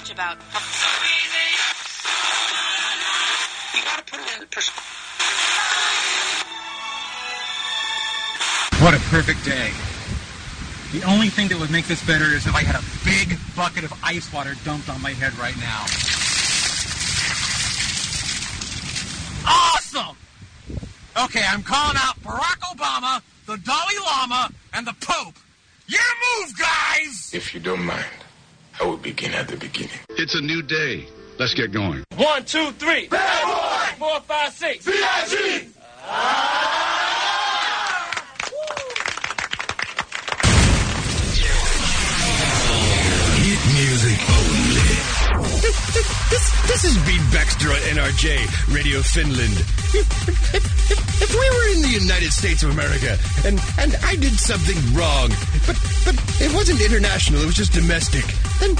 much about... You gotta put it in perspective. What a perfect day. The only thing that would make this better is if I had a big bucket of ice water dumped on my head right now. Awesome! Okay, I'm calling out Barack Obama, the Dalai Lama, and the Pope. Your move, guys! If you don't mind, I will begin at the beginning. It's a new day. Let's get going. 1, 2, 3. Bad boy! 4, 5, 6. B.I.G. Hit music only. This is Beat Baxter on NRJ, Radio Finland. If we were in the United States of America and I did something wrong, but it wasn't international, it was just domestic, then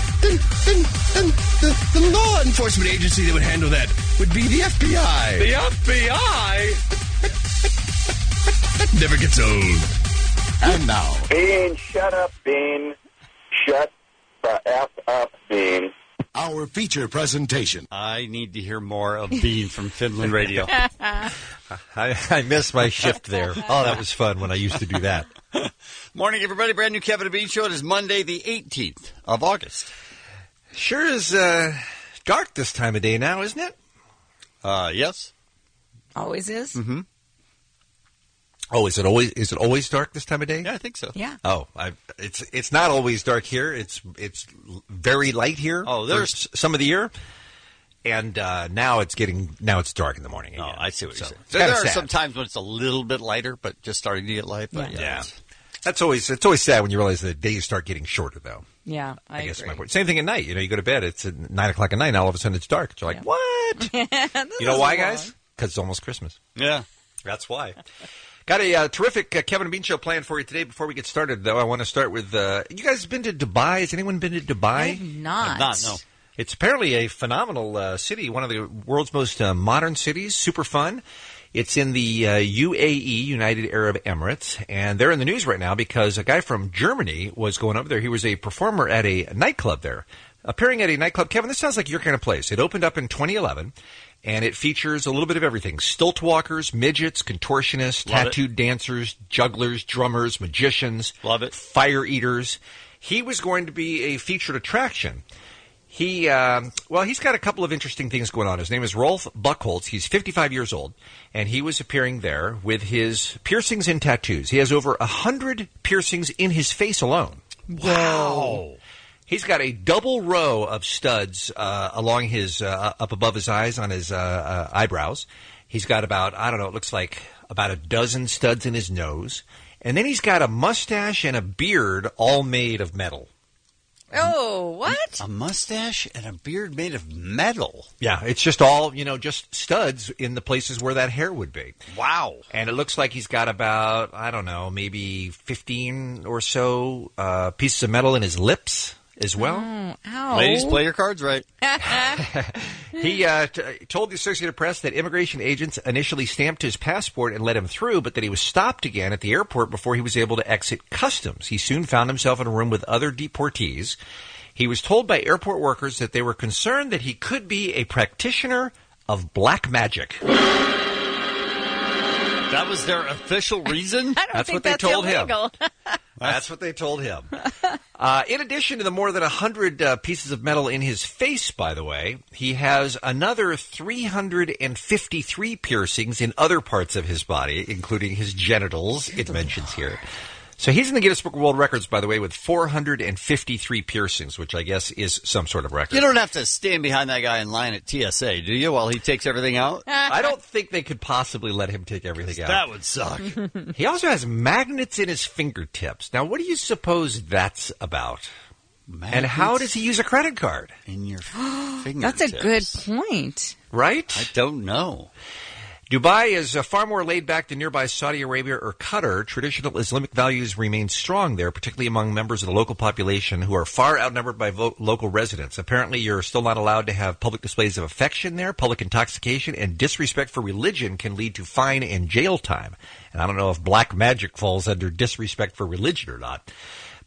the law enforcement agency that would handle that would be the FBI. The FBI? That never gets old. And now... Bean, shut up, Bean. Shut the F up, Bean. Our feature presentation. I need to hear more of Bean from Finland Radio. I missed my shift there. Oh, that was fun when I used to do that. Morning, everybody. Brand new Kevin and Bean Show. It is Monday, the 18th of August. Sure is dark this time of day now, isn't it? Yes. Always is? Mm-hmm. Oh, is it always dark this time of day? Yeah, I think so. Yeah. Oh, it's not always dark here. It's very light here. Oh, there's some of the year, and now it's dark in the morning again. Oh, I see what you're saying. So There are some times when it's a little bit lighter, but just starting to get light. But yeah. It's always sad when you realize the days start getting shorter, though. Yeah, I guess agree. my point. Same thing at night. You go to bed. It's at 9 o'clock at night. And all of a sudden, it's dark. You're like, what? You know why, guys? Because it's almost Christmas. Yeah, that's why. Got a terrific Kevin and Bean Show planned for you today. Before we get started, though, I want to start with, you guys been to Dubai? Has anyone been to Dubai? I have not. no. It's apparently a phenomenal city, one of the world's most modern cities, super fun. It's in the UAE, United Arab Emirates, and they're in the news right now because a guy from Germany was going over there. He was a performer at a nightclub there, appearing at a nightclub. Kevin, this sounds like your kind of place. It opened up in 2011. And it features a little bit of everything. Stilt walkers, midgets, contortionists, tattooed dancers, jugglers, drummers, magicians. Love it. Fire eaters. He was going to be a featured attraction. He's got a couple of interesting things going on. His name is Rolf Buchholz. He's 55 years old, and he was appearing there with his piercings and tattoos. He has over 100 piercings in his face alone. Wow. He's got a double row of studs along his up above his eyes on his eyebrows. He's got about, it looks like about a dozen studs in his nose. And then he's got a mustache and a beard all made of metal. Oh, what? A mustache and a beard made of metal. Yeah, it's just all, just studs in the places where that hair would be. Wow. And it looks like he's got about, maybe 15 or so pieces of metal in his lips as well. Oh, ow. Ladies, play your cards right. He told the Associated Press that immigration agents initially stamped his passport and let him through, but that he was stopped again at the airport before he was able to exit customs. He soon found himself in a room with other deportees. He was told by airport workers that they were concerned that he could be a practitioner of black magic. That was their official reason? That's what they told him. That's what they told him. In addition to the more than 100 pieces of metal in his face, by the way, he has another 353 piercings in other parts of his body, including his genitals, it mentions here. So he's in the Guinness Book of World Records, by the way, with 453 piercings, which I guess is some sort of record. You don't have to stand behind that guy in line at TSA, do you, while he takes everything out? I don't think they could possibly let him take everything out. That would suck. He also has magnets in his fingertips. Now, what do you suppose that's about? Magnets and how does he use a credit card? In your fingertips. That's a good point. Right? I don't know. Dubai is far more laid back than nearby Saudi Arabia or Qatar. Traditional Islamic values remain strong there, particularly among members of the local population who are far outnumbered by local residents. Apparently, you're still not allowed to have public displays of affection there. Public intoxication and disrespect for religion can lead to fine and jail time. And I don't know if black magic falls under disrespect for religion or not.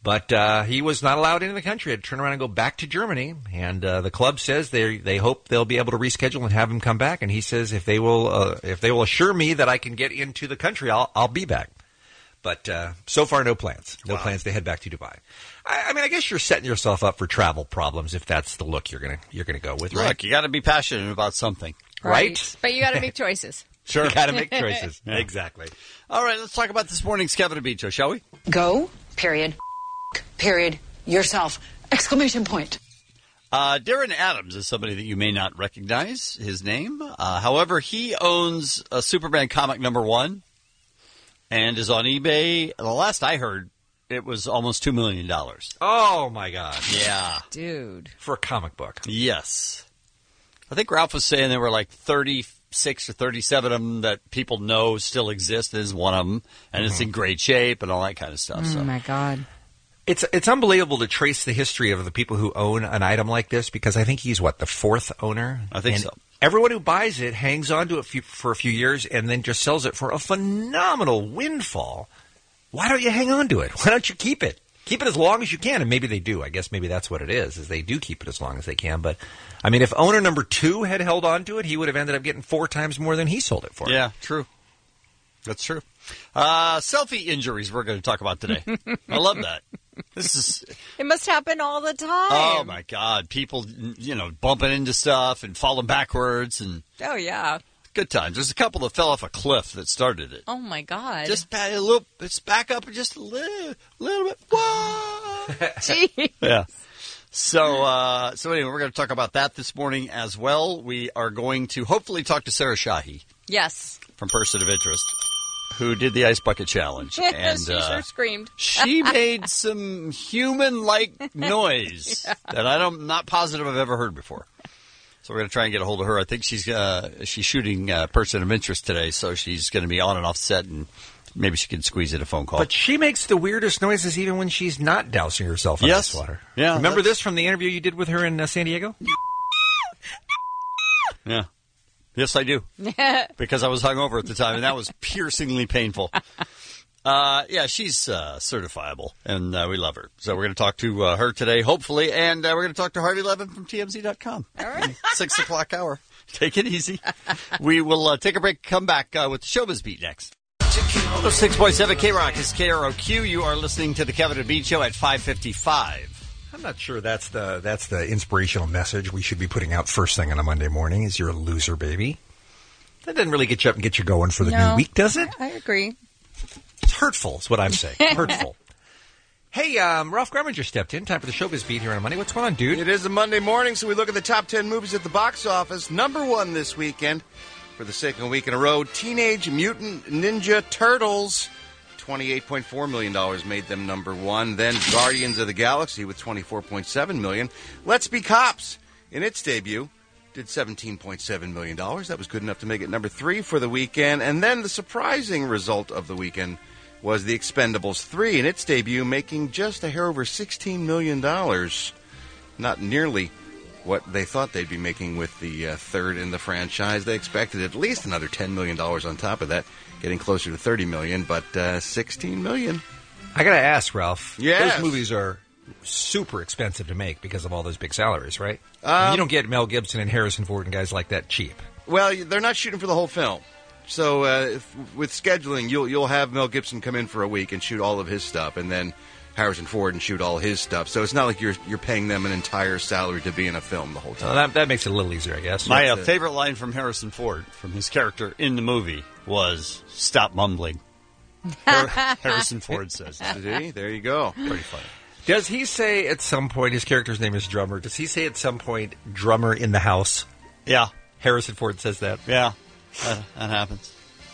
But he was not allowed into the country. He had to turn around and go back to Germany. And the club says they hope they'll be able to reschedule and have him come back. And he says if they will assure me that I can get into the country, I'll be back. But so far, no plans. No plans to head back to Dubai. I mean, I guess you're setting yourself up for travel problems if that's the look you're gonna go with, right? Look, you got to be passionate about something, right? But you got to make choices. Sure, you got to make choices. Yeah. Exactly. All right, let's talk about this morning's Kevin and Bean Show, shall we? Go. Period. Period. Yourself. Exclamation point. Darren Adams is somebody that you may not recognize his name. However, he owns a Superman comic #1 and is on eBay. The last I heard, it was almost $2 million. Oh, my God. Yeah. Dude. For a comic book. Yes. I think Ralph was saying there were like 36 or 37 of them that people know still exist. This is one of them. And it's in great shape and all that kind of stuff. Oh, my God. It's unbelievable to trace the history of the people who own an item like this, because I think he's, the fourth owner? I think so. Everyone who buys it hangs on to it for a few years and then just sells it for a phenomenal windfall. Why don't you hang on to it? Why don't you keep it? Keep it as long as you can, and maybe they do. I guess maybe that's what it is they do keep it as long as they can. But, I mean, if owner number 2 had held on to it, he would have ended up getting 4 times more than he sold it for. Yeah, true. That's true. Selfie injuries we're going to talk about today. I love that. It must happen all the time. Oh, my God. People, bumping into stuff and falling backwards. And Oh, yeah. good times. There's a couple that fell off a cliff that started it. Oh, my God. Just it's back up just a little bit. Whoa! Jeez. Yeah. So anyway, we're going to talk about that this morning as well. We are going to hopefully talk to Sarah Shahi. Yes. From Person of Interest, who did the Ice Bucket Challenge. And she sure screamed. She made some human-like noise that I'm not positive I've ever heard before. So we're going to try and get a hold of her. I think she's shooting Person of Interest today, so she's going to be on and off set, and maybe she can squeeze in a phone call. But she makes the weirdest noises even when she's not dousing herself in ice water. Yeah. Remember this from the interview you did with her in San Diego? Yeah. Yes, I do. Because I was hungover at the time, and that was piercingly painful. Yeah, she's certifiable, and we love her. So we're going to talk to her today, hopefully, and we're going to talk to Harvey Levin from TMZ.com. All right. 6 o'clock hour. Take it easy. We will take a break, come back with the Showbiz Beat next. 6.7 K-Rock is KROQ. You are listening to the Kevin and Bean Show at 5:55. I'm not sure that's the inspirational message we should be putting out first thing on a Monday morning is you're a loser, baby. That doesn't really get you up and get you going for the new week, does it? I agree. It's hurtful is what I'm saying. Hurtful. Hey, Ralph Garminger stepped in. Time for the Showbiz Beat here on Monday. What's going on, dude? It is a Monday morning, so we look at the top 10 movies at the box office. Number 1 this weekend, for the second week in a row, Teenage Mutant Ninja Turtles. $28.4 million made them number 1. Then Guardians of the Galaxy with $24.7 million. Let's Be Cops, in its debut, did $17.7 million. That was good enough to make it number 3 for the weekend. And then the surprising result of the weekend was The Expendables 3, in its debut, making just a hair over $16 million. Not nearly what they thought they'd be making with the third in the franchise. They expected at least another $10 million on top of that, getting closer to $30 million, but $16 million. I got to ask, Ralph. Yes. Those movies are super expensive to make because of all those big salaries, right? You don't get Mel Gibson and Harrison Ford and guys like that cheap. Well, they're not shooting for the whole film. So with scheduling, you'll have Mel Gibson come in for a week and shoot all of his stuff, and then Harrison Ford and shoot all his stuff. So it's not like you're paying them an entire salary to be in a film the whole time. Well, that makes it a little easier, I guess. My favorite line from Harrison Ford, from his character in the movie, was, "Stop mumbling." Harrison Ford says that. See? There you go. Pretty funny. Does he say at some point, his character's name is Drummer, does he say at some point, drummer in the house? Yeah. Harrison Ford says that. Yeah. That happens.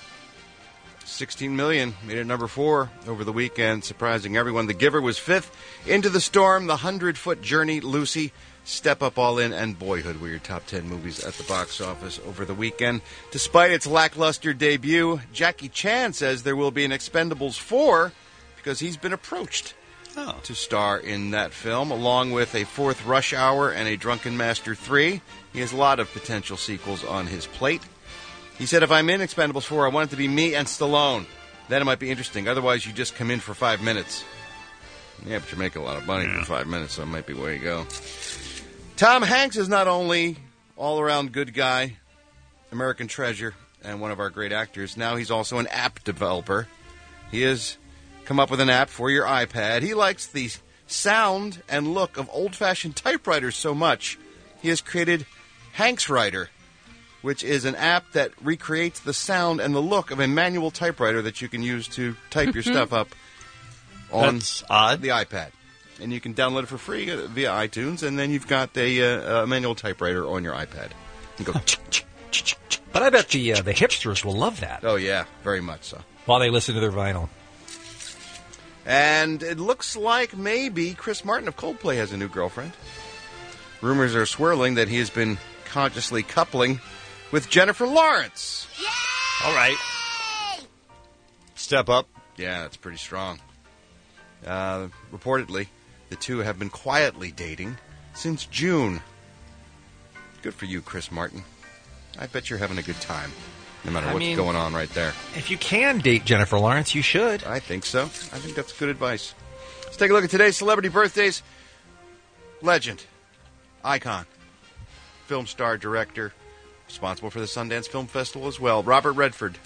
$16 million, made it number 4 over the weekend, surprising everyone. The Giver was 5th. Into the Storm, The 100-Foot Journey, Lucy, Step Up All In, and Boyhood were your top 10 movies at the box office over the weekend. Despite its lackluster debut, Jackie Chan says there will be an Expendables 4 because he's been approached to star in that film, along with a 4th Rush Hour and a Drunken Master 3. He has a lot of potential sequels on his plate. He said, if I'm in Expendables 4, I want it to be me and Stallone. Then it might be interesting. Otherwise, you just come in for 5 minutes. Yeah, but you're making a lot of money for 5 minutes, so it might be where you go. Tom Hanks is not only all-around good guy, American treasure, and one of our great actors. Now he's also an app developer. He has come up with an app for your iPad. He likes the sound and look of old-fashioned typewriters so much, he has created Hanks Writer, which is an app that recreates the sound and the look of a manual typewriter that you can use to type your stuff up on the iPad. And you can download it for free via iTunes, and then you've got a manual typewriter on your iPad. You go. But I bet the hipsters will love that. Oh, yeah, very much so. While they listen to their vinyl. And it looks like maybe Chris Martin of Coldplay has a new girlfriend. Rumors are swirling that he has been consciously coupling with Jennifer Lawrence. Yay! All right. Step up. Yeah, that's pretty strong. Reportedly, the two have been quietly dating since June. Good for you, Chris Martin. I bet you're having a good time, no matter what's going on right there. If you can date Jennifer Lawrence, you should. I think so. I think that's good advice. Let's take a look at today's celebrity birthdays. Legend, icon, film star, director, responsible for the Sundance Film Festival as well. Robert Redford,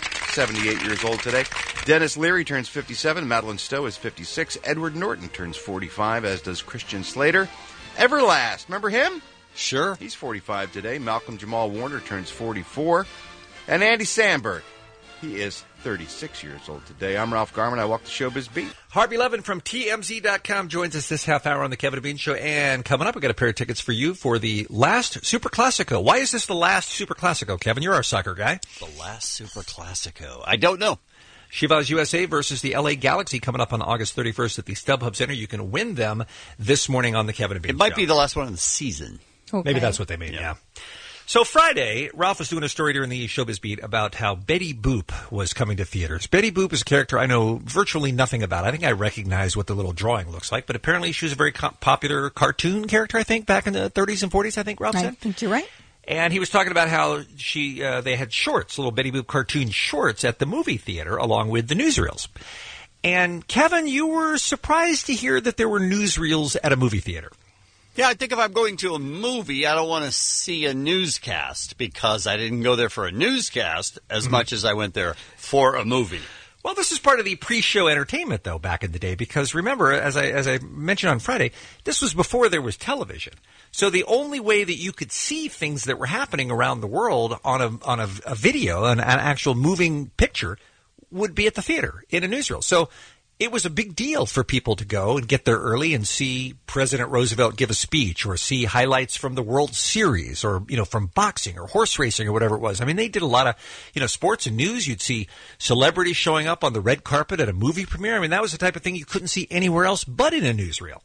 78 years old today. Dennis Leary turns 57. Madeline Stowe is 56. Edward Norton turns 45, as does Christian Slater. Everlast, remember him? Sure. He's 45 today. Malcolm Jamal Warner turns 44. And Andy Samberg, he is 36 years old today. I'm Ralph Garman. I walk the showbiz beat. Harvey Levin from TMZ.com joins us this half hour on the Kevin and Bean Show. And coming up, we've got a pair of tickets for you for the last Super Classico. Why is this the last Super Classico, Kevin? You're our soccer guy. The last Super Classico. I don't know. Chivas USA versus the LA Galaxy coming up on August 31st at the StubHub Center. You can win them this morning on the Kevin and Bean Show. It might be the last one of the season. Okay. Maybe that's what they mean, yeah. So Friday, Ralph was doing a story during the Showbiz Beat about how Betty Boop was coming to theaters. Betty Boop is a character I know virtually nothing about. I think I recognize what the little drawing looks like, but apparently she was a very popular cartoon character, I think, back in the 30s and 40s, I think Ralph said. I think you're right. And he was talking about how they had shorts, little Betty Boop cartoon shorts at the movie theater along with the newsreels. And Kevin, you were surprised to hear that there were newsreels at a movie theater. Yeah, I think if I'm going to a movie, I don't want to see a newscast because I didn't go there for a newscast as much as I went there for a movie. Well, this is part of the pre-show entertainment, though, back in the day, because remember, as I mentioned on Friday, this was before there was television. So the only way that you could see things that were happening around the world on a video, an actual moving picture, would be at the theater in a newsreel. So it was a big deal for people to go and get there early and see President Roosevelt give a speech or see highlights from the World Series or, from boxing or horse racing or whatever it was. I mean, they did a lot of, sports and news. You'd see celebrities showing up on the red carpet at a movie premiere. I mean, that was the type of thing you couldn't see anywhere else but in a newsreel.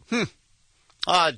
Odd.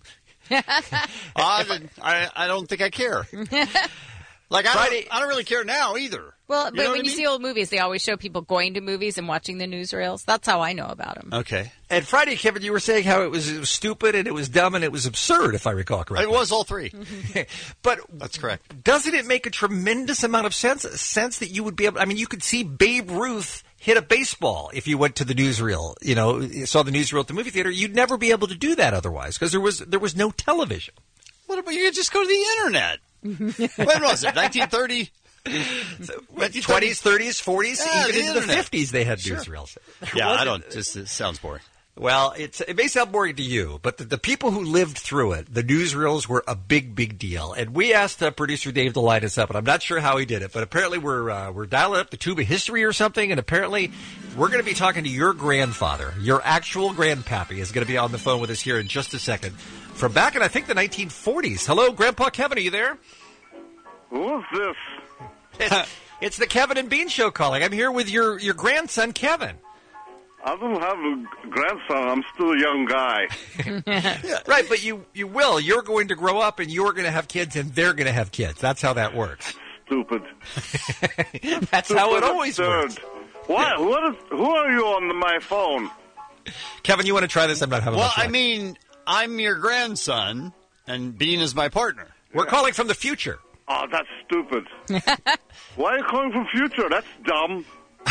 I don't think I care. Like, I don't really care now either. Well, but when you see old movies, they always show people going to movies and watching the newsreels. That's how I know about them. Okay. And Friday, Kevin, you were saying how it was stupid and it was dumb and it was absurd, if I recall correctly. It was all three. But that's correct. Doesn't it make a tremendous amount of sense that you would be able – I mean, you could see Babe Ruth hit a baseball if you went to the newsreel, saw the newsreel at the movie theater. You'd never be able to do that otherwise because there was no television. What about you could just go to the Internet? When was it? 1930? 20s, 30s, 40s, yeah, even into the 50s they had newsreels. Yeah, it sounds boring. Well, it may sound boring to you, but the people who lived through it, the newsreels were a big, big deal. And we asked producer Dave to line us up, and I'm not sure how he did it, but apparently we're dialing up the tube of history or something, and apparently we're going to be talking to your grandfather. Your actual grandpappy is going to be on the phone with us here in just a second. From back in, I think, the 1940s. Hello, Grandpa Kevin, are you there? Who's this? It's the Kevin and Bean Show calling. I'm here with your grandson, Kevin. I don't have a grandson. I'm still a young guy. Right, but you will. You're going to grow up, and you're going to have kids, and they're going to have kids. That's how that works. Stupid. That's Stupid how it always works. Why? Who are you on my phone? Kevin, you want to try this? I'm not having much luck. I mean, I'm your grandson, and Bean is my partner. We're calling from the future. Oh, that's stupid. Why are you calling from future? That's dumb.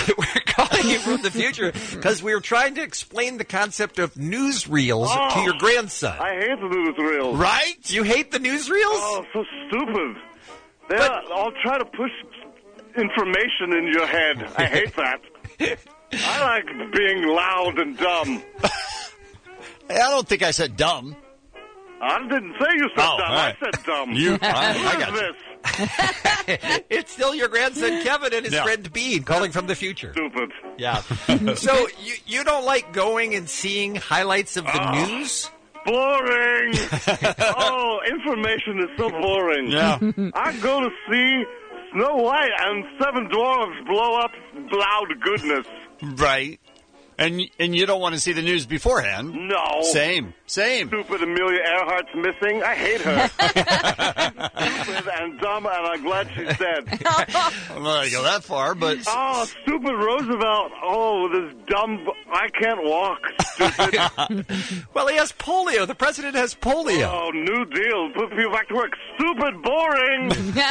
We're calling you from the future because we were trying to explain the concept of newsreels to your grandson. I hate the newsreels. Right? You hate the newsreels? Oh, so stupid. I'll try to push information in your head. I hate that. I like being loud and dumb. Hey, I don't think I said dumb. I didn't say you said dumb. Right. I said dumb. I got this? It's still your grandson Kevin and his friend Bean calling from the future. Stupid. Yeah. So you don't like going and seeing highlights of the news? Boring. Oh, information is so boring. Yeah. I go to see Snow White and Seven Dwarfs blow up loud goodness. Right. And you don't want to see the news beforehand. No. Same. Stupid Amelia Earhart's missing. I hate her. Stupid and dumb, and I'm glad she's dead. I'm not going to go that far, but... Oh, stupid Roosevelt. Oh, this dumb... I can't walk. Stupid. Well, he has polio. The president has polio. Oh, New Deal. Put people back to work. Stupid, boring.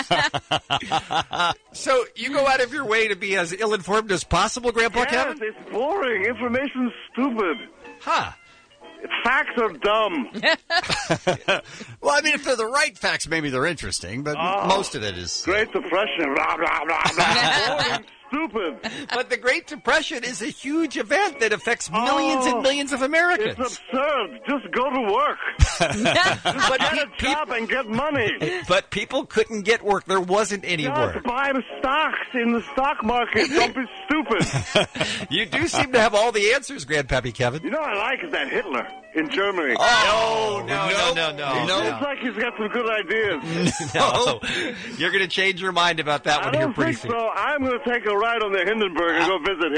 So you go out of your way to be as ill-informed as possible, Grandpa Kevin? Yes, it's boring. Information's stupid. Huh. Facts are dumb. Well, I mean, if they're the right facts, maybe they're interesting, but most of it is... Great Depression, blah, blah, blah, blah. Boring, stupid. But the Great Depression is a huge event that affects millions and millions of Americans. It's absurd. Just go to work. But get a job and get money. But people couldn't get work. There wasn't any work. Just buy the stocks in the stock market. Don't be stupid. You do seem to have all the answers, Grandpappy Kevin. You know what I like is that Hitler in Germany. Oh, no. It's like he's got some good ideas. No. You're going to change your mind about that one here pretty soon. I don't think so. I'm going to take a ride on the Hindenburg and go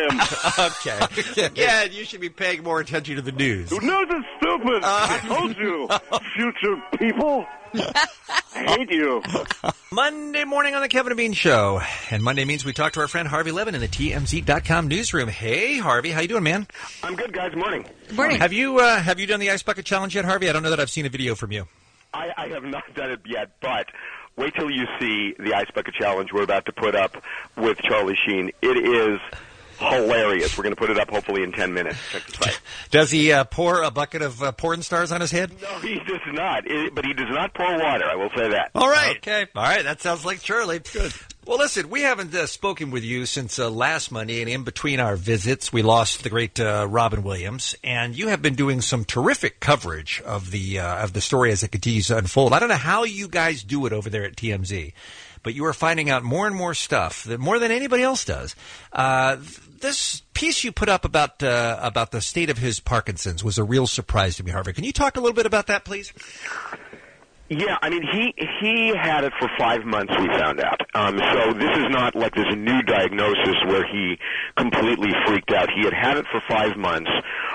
visit him. Okay. Yeah, you should be paying more attention to the news. The news is stupid. I told you, future people. I hate you. Monday morning on the Kevin and Bean Show. And Monday means we talk to our friend Harvey Levin in the TMZ.com newsroom. Hey, Harvey. How you doing, man? I'm good, guys. Morning. Morning. Have you done the Ice Bucket Challenge yet, Harvey? I don't know that I've seen a video from you. I have not done it yet, but wait till you see the Ice Bucket Challenge we're about to put up with Charlie Sheen. It is hilarious. We're going to put it up hopefully in 10 minutes. Check this out. Does he pour a bucket of porn stars on his head? No, he does not. But he does not pour water, I will say that. All right. Okay. All right. That sounds like Charlie. Good. Well, listen, we haven't spoken with you since last Monday, and in between our visits, we lost the great Robin Williams, and you have been doing some terrific coverage of the story as it continues to unfold. I don't know how you guys do it over there at TMZ, but you are finding out more and more stuff, more than anybody else does. This piece you put up about the state of his Parkinson's was a real surprise to me, Harvey. Can you talk a little bit about that, please? Yeah, I mean, he had it for 5 months, we found out. So this is not like there's a new diagnosis where he completely freaked out. He had it for 5 months.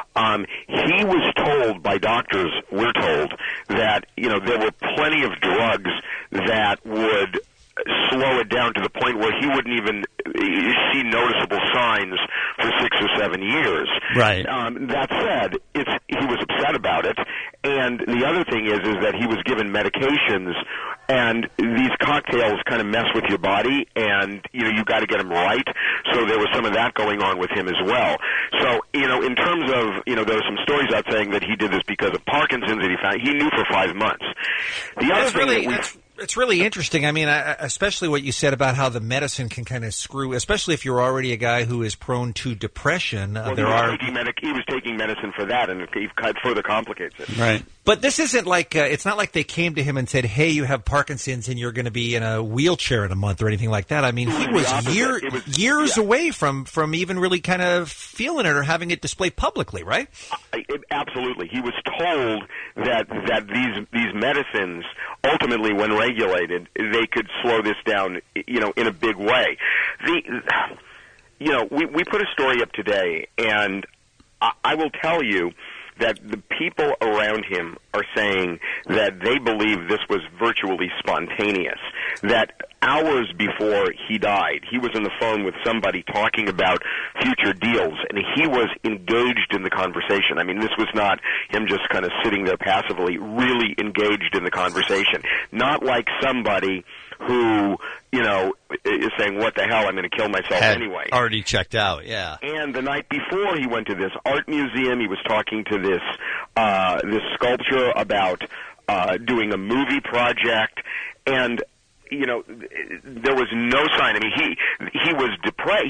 He was told by doctors, we're told, that, there were plenty of drugs that would slow it down to the point where he wouldn't even see noticeable signs for 6 or 7 years. Right. That said, he was upset about it, and the other thing is that he was given medications, and these cocktails kind of mess with your body, and you got to get them right. So there was some of that going on with him as well. So in terms of there were some stories out saying that he did this because of Parkinson's that he knew for 5 months. The other thing it's really interesting. I mean, especially what you said about how the medicine can kind of screw, especially if you're already a guy who is prone to depression. Well, he was taking medicine for that, and it further complicates it. Right. But this isn't like it's not like they came to him and said, "Hey, you have Parkinson's, and you're going to be in a wheelchair in a month," or anything like that. I mean, he was years away from even really kind of feeling it or having it displayed publicly, right? Absolutely. He was told that these medicines ultimately, when regulated, they could slow this down, in a big way. We put a story up today, and I will tell you that the people around him are saying that they believe this was virtually spontaneous, that hours before he died, he was on the phone with somebody talking about future deals, and he was engaged in the conversation. I mean, this was not him just kind of sitting there passively, really engaged in the conversation. Not like somebody who, you know, is saying, what the hell, I'm going to kill myself anyway. Already checked out, yeah. And the night before, he went to this art museum. He was talking to this sculpture about doing a movie project, and you know, there was no sign. I mean, he was depressed.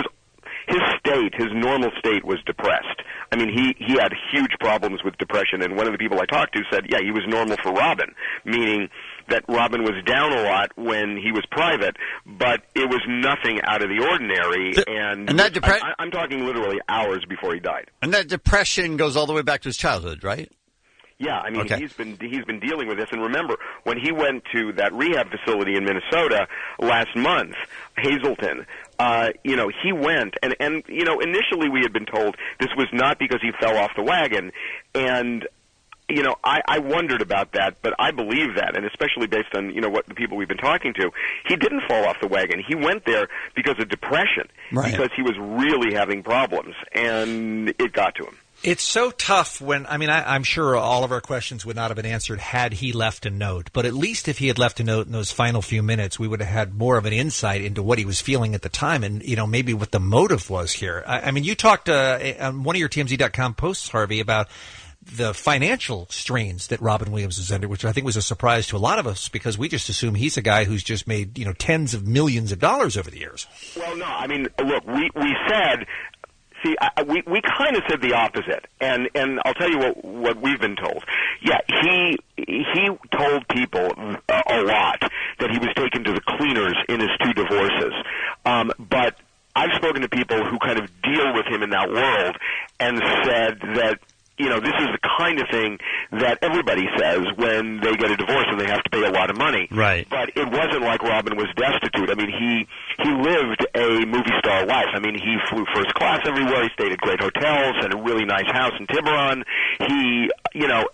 His normal state was depressed. I mean, he had huge problems with depression, and one of the people I talked to said, yeah, he was normal for Robin, meaning that Robin was down a lot when he was private, but it was nothing out of the ordinary. And that I'm talking literally hours before he died. And that depression goes all the way back to his childhood, right? Yeah, I mean, he's been dealing with this. And remember, when he went to that rehab facility in Minnesota last month, Hazleton, you know, he went, and you know, initially we had been told this was not because he fell off the wagon, and you know, I wondered about that, but I believe that, and especially based on, you know, what the people we've been talking to, he didn't fall off the wagon. He went there because of depression, because he was really having problems, and it got to him. It's so tough when, I mean, I'm sure all of our questions would not have been answered had he left a note. But at least if he had left a note in those final few minutes, we would have had more of an insight into what he was feeling at the time and, you know, maybe what the motive was here. I mean, you talked on one of your TMZ.com posts, Harvey, about the financial strains that Robin Williams is under, which I think was a surprise to a lot of us because we just assume he's a guy who's just made, you know, tens of millions of dollars over the years. Well, no, I mean, look, we said... See, we kind of said the opposite, and I'll tell you what we've been told. Yeah, he told people a lot that he was taken to the cleaners in his 2 divorces, but I've spoken to people who kind of deal with him in that world and said that, you know, this is the kind of thing that everybody says when they get a divorce and they have to pay a lot of money. Right. But it wasn't like Robin was destitute. I mean, he lived a movie star life. I mean, he flew first class everywhere. He stayed at great hotels and a really nice house in Tiburon. He, you know,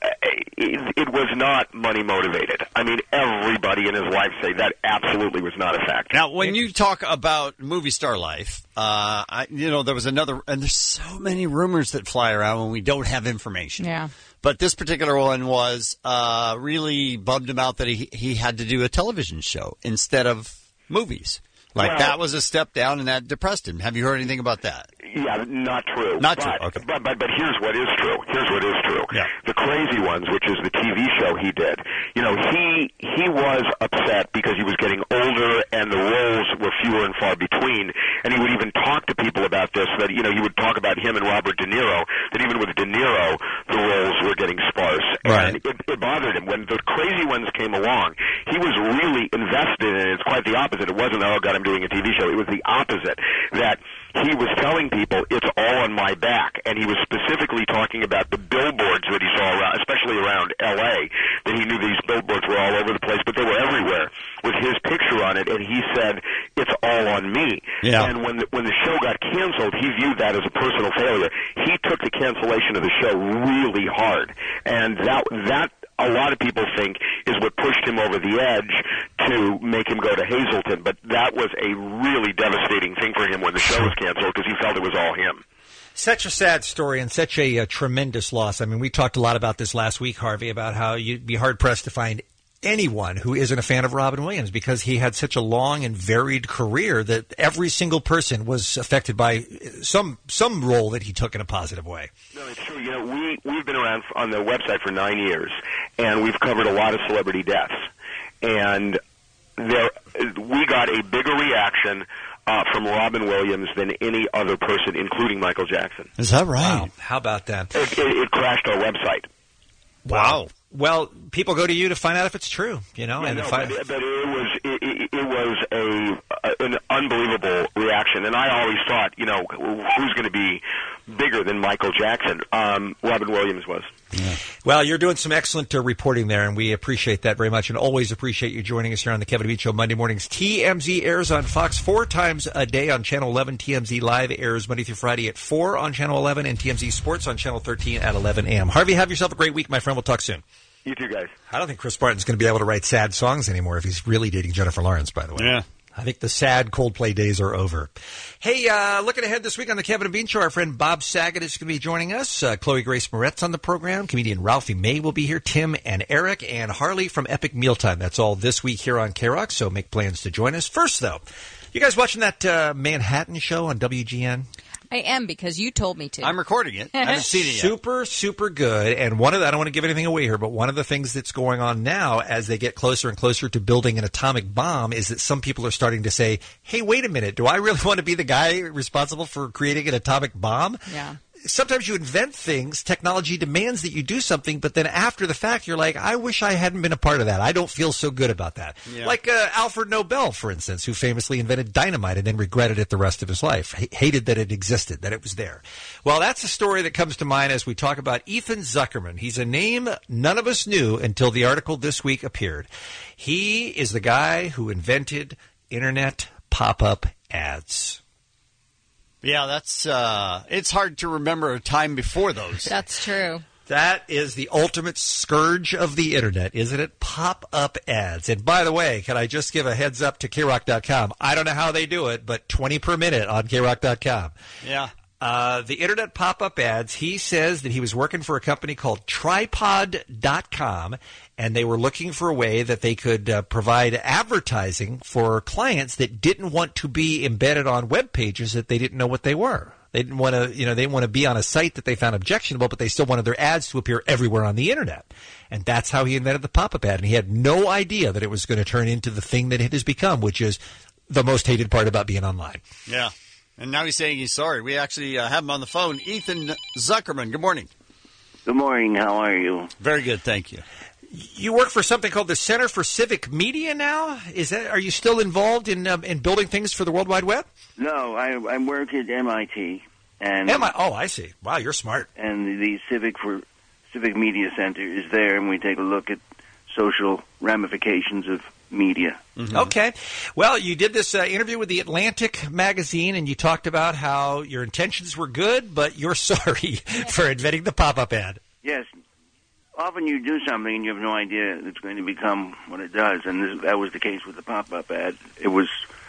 it was not money motivated. I mean, everybody in his life say that absolutely was not a factor. Now, when you talk about movie star life, you know, there was another, and there's so many rumors that fly around when we don't have information. Yeah. But this particular one was really bummed him out that he had to do a television show instead of movies. Like, that was a step down, and that depressed him. Have you heard anything about that? Yeah, not true. Not true, okay. But here's what is true. Yeah. The Crazy Ones, which is the TV show he did, you know, he was upset because he was getting older and the roles were fewer and far between, and he would even talk to people about this, that, you know, he would talk about him and Robert De Niro, that even with De Niro, the roles were getting sparse. Right. And it bothered him. When the Crazy Ones came along, he was really invested in it. It's quite the opposite. It wasn't, oh, God, I'm doing a TV show. It was the opposite, that he was telling people, it's all on my back, and he was specifically talking about the billboards that he saw around, especially around L.A., that he knew these billboards were all over the place, but they were everywhere with his picture on it, and he said, it's all on me. Yeah. And when the show got canceled, he viewed that as a personal failure. He took the cancellation of the show really hard, and that a lot of people think is what pushed him over the edge to make him go to Hazleton, but that was a really devastating thing for him when the show was canceled because he felt it was all him. Such a sad story and such a tremendous loss. I mean, we talked a lot about this last week, Harvey, about how you'd be hard-pressed to find anyone who isn't a fan of Robin Williams because he had such a long and varied career that every single person was affected by some role that he took in a positive way. No, it's true. You know, we've been around on the website for 9 years, and we've covered a lot of celebrity deaths. And we got a bigger reaction from Robin Williams than any other person, including Michael Jackson. Is that right? Wow. How about that? It crashed our website. Wow. Well, people go to you to find out if it's true, you know. Yeah, and but it was an unbelievable reaction, and I always thought, you know, who's going to be bigger than Michael Jackson? Robin Williams was. Yeah. Well, you're doing some excellent reporting there, and we appreciate that very much, and always appreciate you joining us here on the Kevin Bean Show Monday mornings. TMZ airs on Fox 4 times a day on Channel 11. TMZ Live airs Monday through Friday at 4 on Channel 11, and TMZ Sports on Channel 13 at 11 a.m. Harvey, have yourself a great week, my friend. We'll talk soon. You too, guys. I don't think Chris Martin's going to be able to write sad songs anymore if he's really dating Jennifer Lawrence, by the way. Yeah. I think the sad Coldplay days are over. Hey, looking ahead this week on the Kevin and Bean Show, our friend Bob Saget is going to be joining us. Chloe Grace Moretz on the program. Comedian Ralphie May will be here. Tim and Eric and Harley from Epic Mealtime. That's all this week here on K-Rock, so make plans to join us. First, though, you guys watching that Manhattan show on WGN? I am, because you told me to. I'm recording it. I haven't seen it yet. Super, super good. And one of the, I don't want to give anything away here, but one of the things that's going on now as they get closer and closer to building an atomic bomb is that some people are starting to say, hey, wait a minute, do I really want to be the guy responsible for creating an atomic bomb? Yeah. Sometimes you invent things, technology demands that you do something, but then after the fact, you're like, I wish I hadn't been a part of that. I don't feel so good about that. Yeah. Like Alfred Nobel, for instance, who famously invented dynamite and then regretted it the rest of his life. Hated that it existed, that it was there. Well, that's a story that comes to mind as we talk about Ethan Zuckerman. He's a name none of us knew until the article this week appeared. He is the guy who invented internet pop-up ads. Yeah, that's it's hard to remember a time before those. That's true. That is the ultimate scourge of the internet, isn't it? Pop-up ads. And by the way, can I just give a heads up to KROC.com? I don't know how they do it, but 20 per minute on KROC.com. Yeah. The internet pop-up ads, he says that he was working for a company called Tripod.com, and they were looking for a way that they could provide advertising for clients that didn't want to be embedded on web pages that they didn't know what they were. They didn't want to, they didn't want to be on a site that they found objectionable, but they still wanted their ads to appear everywhere on the internet. And that's how he invented the pop-up ad. And he had no idea that it was going to turn into the thing that it has become, which is the most hated part about being online. Yeah. And now he's saying he's sorry. We actually have him on the phone. Ethan Zuckerman, good morning. Good morning. How are you? Very good, thank you. You work for something called the Center for Civic Media now? Are you still involved in building things for the World Wide Web? No, I work at MIT. And I see. Wow, you're smart. And the Civic Media Center is there, and we take a look at social ramifications of media. Mm-hmm. Okay. Well, you did this interview with the Atlantic magazine, and you talked about how your intentions were good, but you're sorry for inventing the pop-up ad. Yes. Often you do something and you have no idea it's going to become what it does, and that was the case with the pop-up ad. It was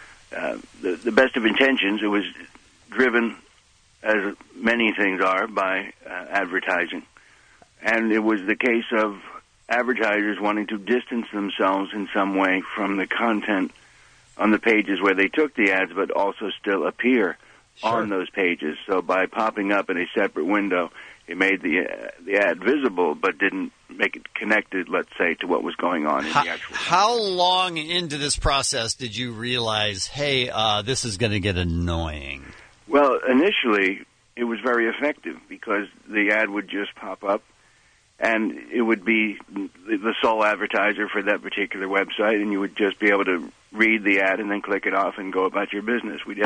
the best of intentions. It was driven, as many things are, by advertising. And it was the case of advertisers wanting to distance themselves in some way from the content on the pages where they took the ads, but also still appear on those pages. So by popping up in a separate window, it made the ad visible, but didn't make it connected, let's say, to what was going on in the actual. How long into this process did you realize, hey, this is going to get annoying? Well, initially, it was very effective because the ad would just pop up, and it would be the sole advertiser for that particular website, and you would just be able to read the ad and then click it off and go about your business. Hold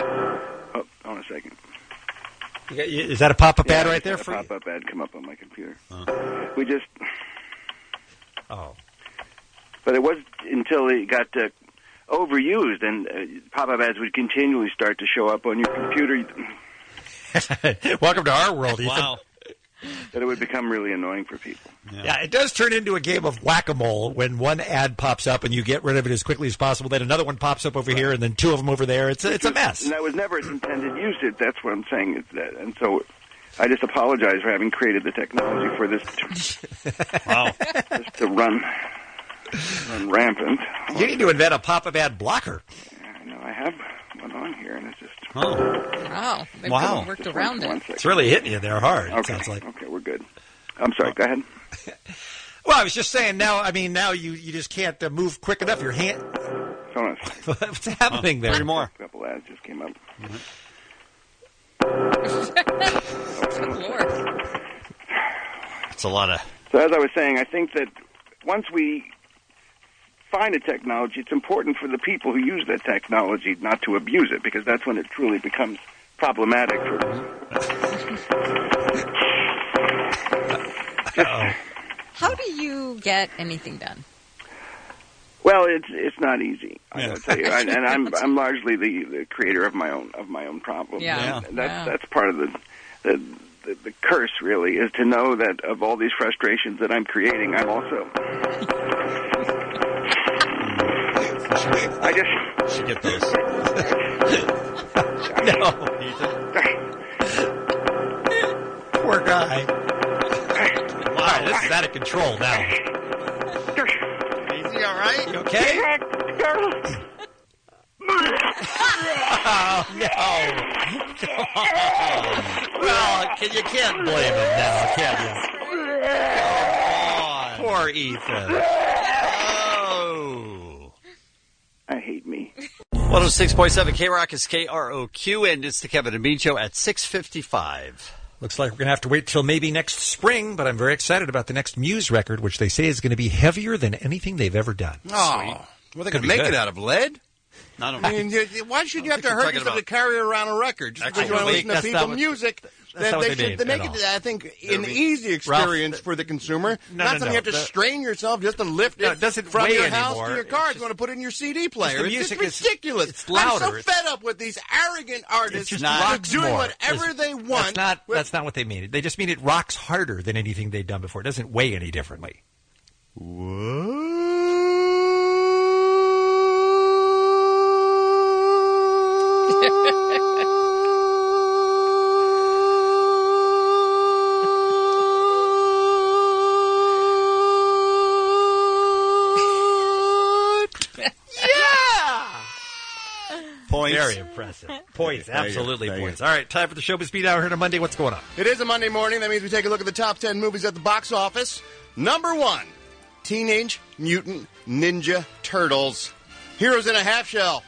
on a second. Is that a pop-up ad right there for you? A pop-up ad come up on my computer. Oh. But it wasn't until it got overused, and pop-up ads would continually start to show up on your computer. Welcome to our world, Ethan. Wow. That it would become really annoying for people. Yeah, it does turn into a game of whack-a-mole when one ad pops up and you get rid of it as quickly as possible. Then another one pops up over here, and then two of them over there. It's a mess. And that was never its intended use. That's what I'm saying. And so I just apologize for having created the technology for this just to run rampant. You need to invent a pop-up ad blocker. I know. I have one on here, and it's just... Wow. They've really worked around it. It's really hitting you there hard, okay. It sounds like. Okay, we're good. I'm sorry, go ahead. Well, I was just saying, now you just can't move quick enough. Your hand... What's happening there? Three more. A couple ads just came up. Lord. It's a lot of... So as I was saying, I think that once we find a technology, it's important for the people who use that technology not to abuse it, because that's when it truly becomes problematic for How do you get anything done? Well, it's not easy. I gotta tell you, and I'm largely the creator of my own problem. Yeah. That's part of the curse, really, is to know that of all these frustrations that I'm creating, I'm also. I just should get those. No, poor guy. Wow, this is out of control now. Is he all right? You okay? Oh, no. Come on. Well, you can't blame him now, can you? Come on. Poor Ethan. Oh. I hate me. 106.7 K-Rock is KROQ, and it's the Kevin and Bean Show at 6:55. Looks like we're going to have to wait till maybe next spring, but I'm very excited about the next Muse record, which they say is going to be heavier than anything they've ever done. Oh, well, they're going to make it out of lead? I don't I mean, why should you have to hurt yourself to carry around a record? Just because you want to listen to people music. That's not what they should make it, I think, an easy experience for the consumer. Not something you have to strain yourself just to lift it from your house to your car. You want to put it in your CD player. It's ridiculous. It's louder. I'm so fed up with these arrogant artists rocks doing more. whatever they want. That's not what they mean. They just mean it rocks harder than anything they've done before. It doesn't weigh any differently. Points. Very impressive. Points. Absolutely points. All right, time for the Showbiz Beat Hour here on a Monday. What's going on? It is a Monday morning. That means we take a look at the top 10 movies at the box office. Number 1, Teenage Mutant Ninja Turtles. Heroes in a Half Shell.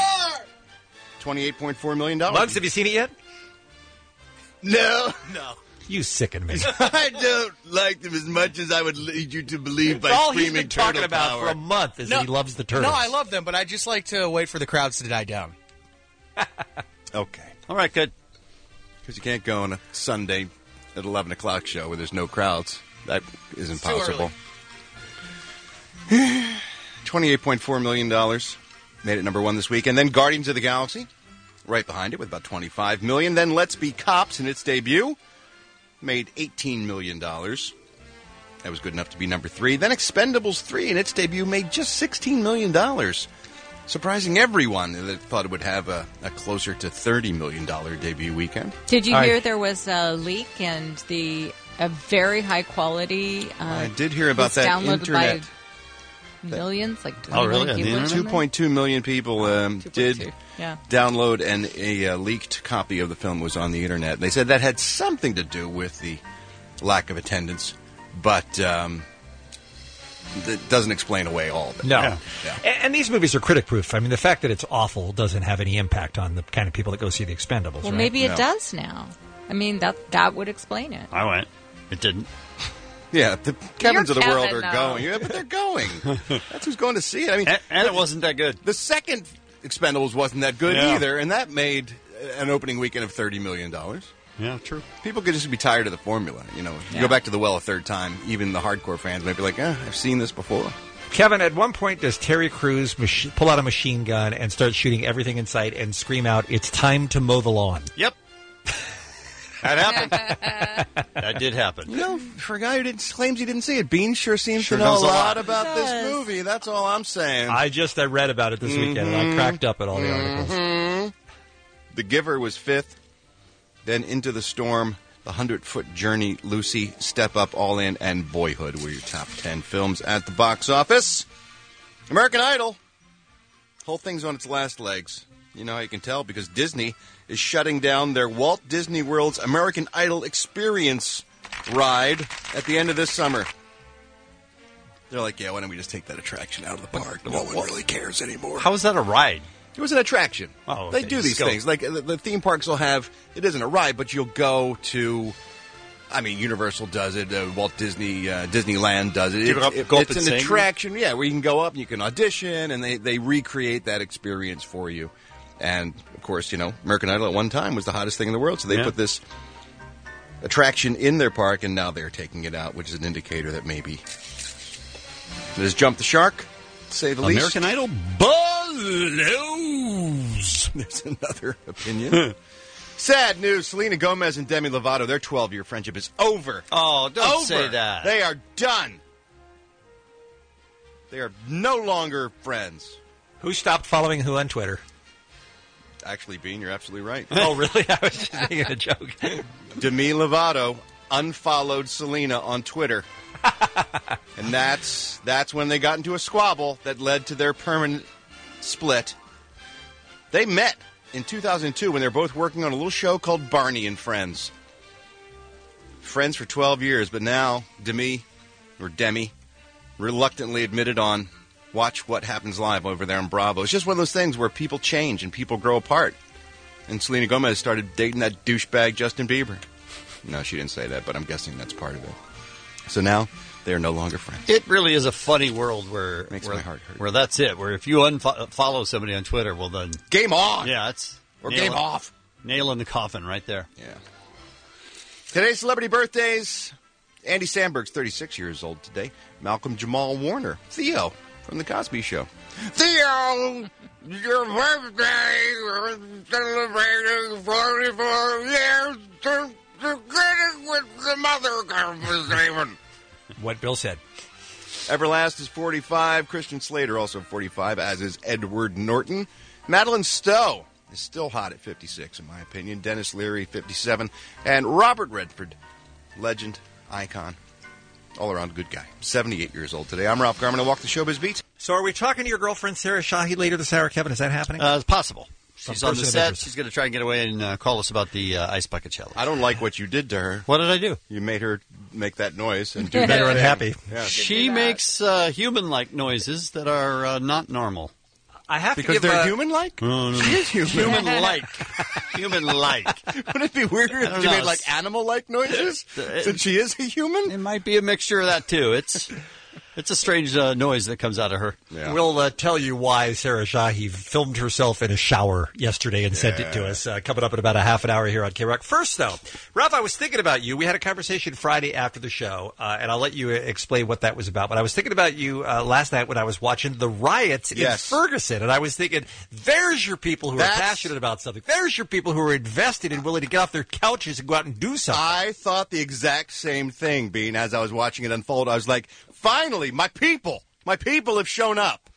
$28.4 million. Bugs, have you seen it yet? No. You sicken me. I don't like them as much as I would lead you to believe by all he's screaming been talking turtle about power. for a month is that he loves the turtles. No, I love them, but I just like to wait for the crowds to die down. Okay. All right, good. Because you can't go on a Sunday at 11 o'clock show where there's no crowds. That isn't possible. $28.4 million. Made it number 1 this week. And then Guardians of the Galaxy, right behind it with about $25 million. Then Let's Be Cops in its debut. Made $18 million. That was good enough to be number 3. Then Expendables 3 in its debut made just $16 million. Surprising everyone that thought it would have a closer to $30 million debut weekend. Did you hear there was a leak and a very high quality? I did hear about that downloaded internet. By millions, like 20 Oh, really? million people. 2.2 million people did Yeah. download, and a leaked copy of the film was on the internet. They said that had something to do with the lack of attendance, but that doesn't explain away all of it. No. And these movies are critic-proof. I mean, the fact that it's awful doesn't have any impact on the kind of people that go see The Expendables, Well, right? maybe it does now. I mean, that would explain it. I went. It didn't. Yeah, the Kevins of the world are Kevin, though. going. Yeah, but they're going. That's who's going to see it. I mean, and it wasn't that good. The second Expendables wasn't that good Yeah. either, and that made an opening weekend of $30 million. Yeah, true. People could just be tired of the formula. You know, you go back to the well a third time, even the hardcore fans might be like, I've seen this before. Kevin, at one point, does Terry Crews pull out a machine gun and start shooting everything in sight and scream out, "It's time to mow the lawn"? Yep. That happened. That did happen. You know, for a guy who claims he didn't see it, Bean sure seems Sure to know knows a a lot lot. about this movie. That's all I'm saying. I read about it this weekend, and I cracked up at all the articles. The Giver was 5th. Then Into the Storm, The 100-Foot Journey, Lucy, Step Up, All In, and Boyhood were your top 10 films at the box office. American Idol. Whole thing's on its last legs. You know how you can tell? Because Disney is shutting down their Walt Disney World's American Idol Experience ride at the end of this summer. They're like, why don't we just take that attraction out of the park? No one really cares anymore. How is that a ride? It was an attraction. Oh, okay. They do these things. Like the theme parks will have, it isn't a ride, but you'll go to, Universal does it, Walt Disney, Disneyland does it. It's an attraction, where you can go up and you can audition, and they recreate that experience for you. And, of course, American Idol at one time was the hottest thing in the world, so they put this attraction in their park, and now they're taking it out, which is an indicator that maybe it has jumped the shark, to say the least. American Idol balloons. There's another opinion. Sad news. Selena Gomez and Demi Lovato, their 12-year friendship is over. Oh, don't say that. They are done. They are no longer friends. Who stopped following who on Twitter? Actually, Bean, you're absolutely right. Oh, really? I was just making a joke. Demi Lovato unfollowed Selena on Twitter. And that's when they got into a squabble that led to their permanent split. They met in 2002 when they were both working on a little show called Barney and Friends. Friends for 12 years, but now Demi reluctantly admitted on Watch What Happens Live over there on Bravo. It's just one of those things where people change and people grow apart. And Selena Gomez started dating that douchebag Justin Bieber. No, she didn't say that, but I'm guessing that's part of it. So now they are no longer friends. It really is a funny world where Makes my heart hurt. Where that's it. Where if you unfollow somebody on Twitter, well then game on. Yeah, it's game off. Nail in the coffin right there. Yeah. Today's celebrity birthdays: Andy Samberg's 36 years old today. Malcolm Jamal Warner, Theo from The Cosby Show. Theo, your birthday, celebrating 44 years. With the mother conversation. What Bill said. Everlast is 45. Christian Slater also 45, as is Edward Norton. Madeline Stowe is still hot at 56, in my opinion. Dennis Leary, 57. And Robert Redford, legend, icon, all-around good guy. 78 years old today. I'm Ralph Garman. I walk the showbiz beat. So are we talking to your girlfriend, Sarah Shahi, later this hour, Kevin? Is that happening? It's possible. She's on the set. Interest. She's going to try and get away and call us about the Ice Bucket Challenge. I don't like what you did to her. What did I do? You made her make that noise and do made her unhappy. Yeah. She makes human-like noises that are not normal. I have because to give they're human-like? No. She is human. Human-like. Human-like. Wouldn't it be weird if you made like animal-like noises? Since she is a human? It might be a mixture of that too. It's a strange noise that comes out of her. Yeah. We'll tell you why Sarah Shahi filmed herself in a shower yesterday and sent it to us. Coming up in about a half an hour here on K-Rock. First, though, Ralph, I was thinking about you. We had a conversation Friday after the show, and I'll let you explain what that was about. But I was thinking about you last night when I was watching the riots in Ferguson, and I was thinking, there's your people who are passionate about something. There's your people who are invested and willing to get off their couches and go out and do something. I thought the exact same thing, Bean, as I was watching it unfold. I was like, finally, my people have shown up.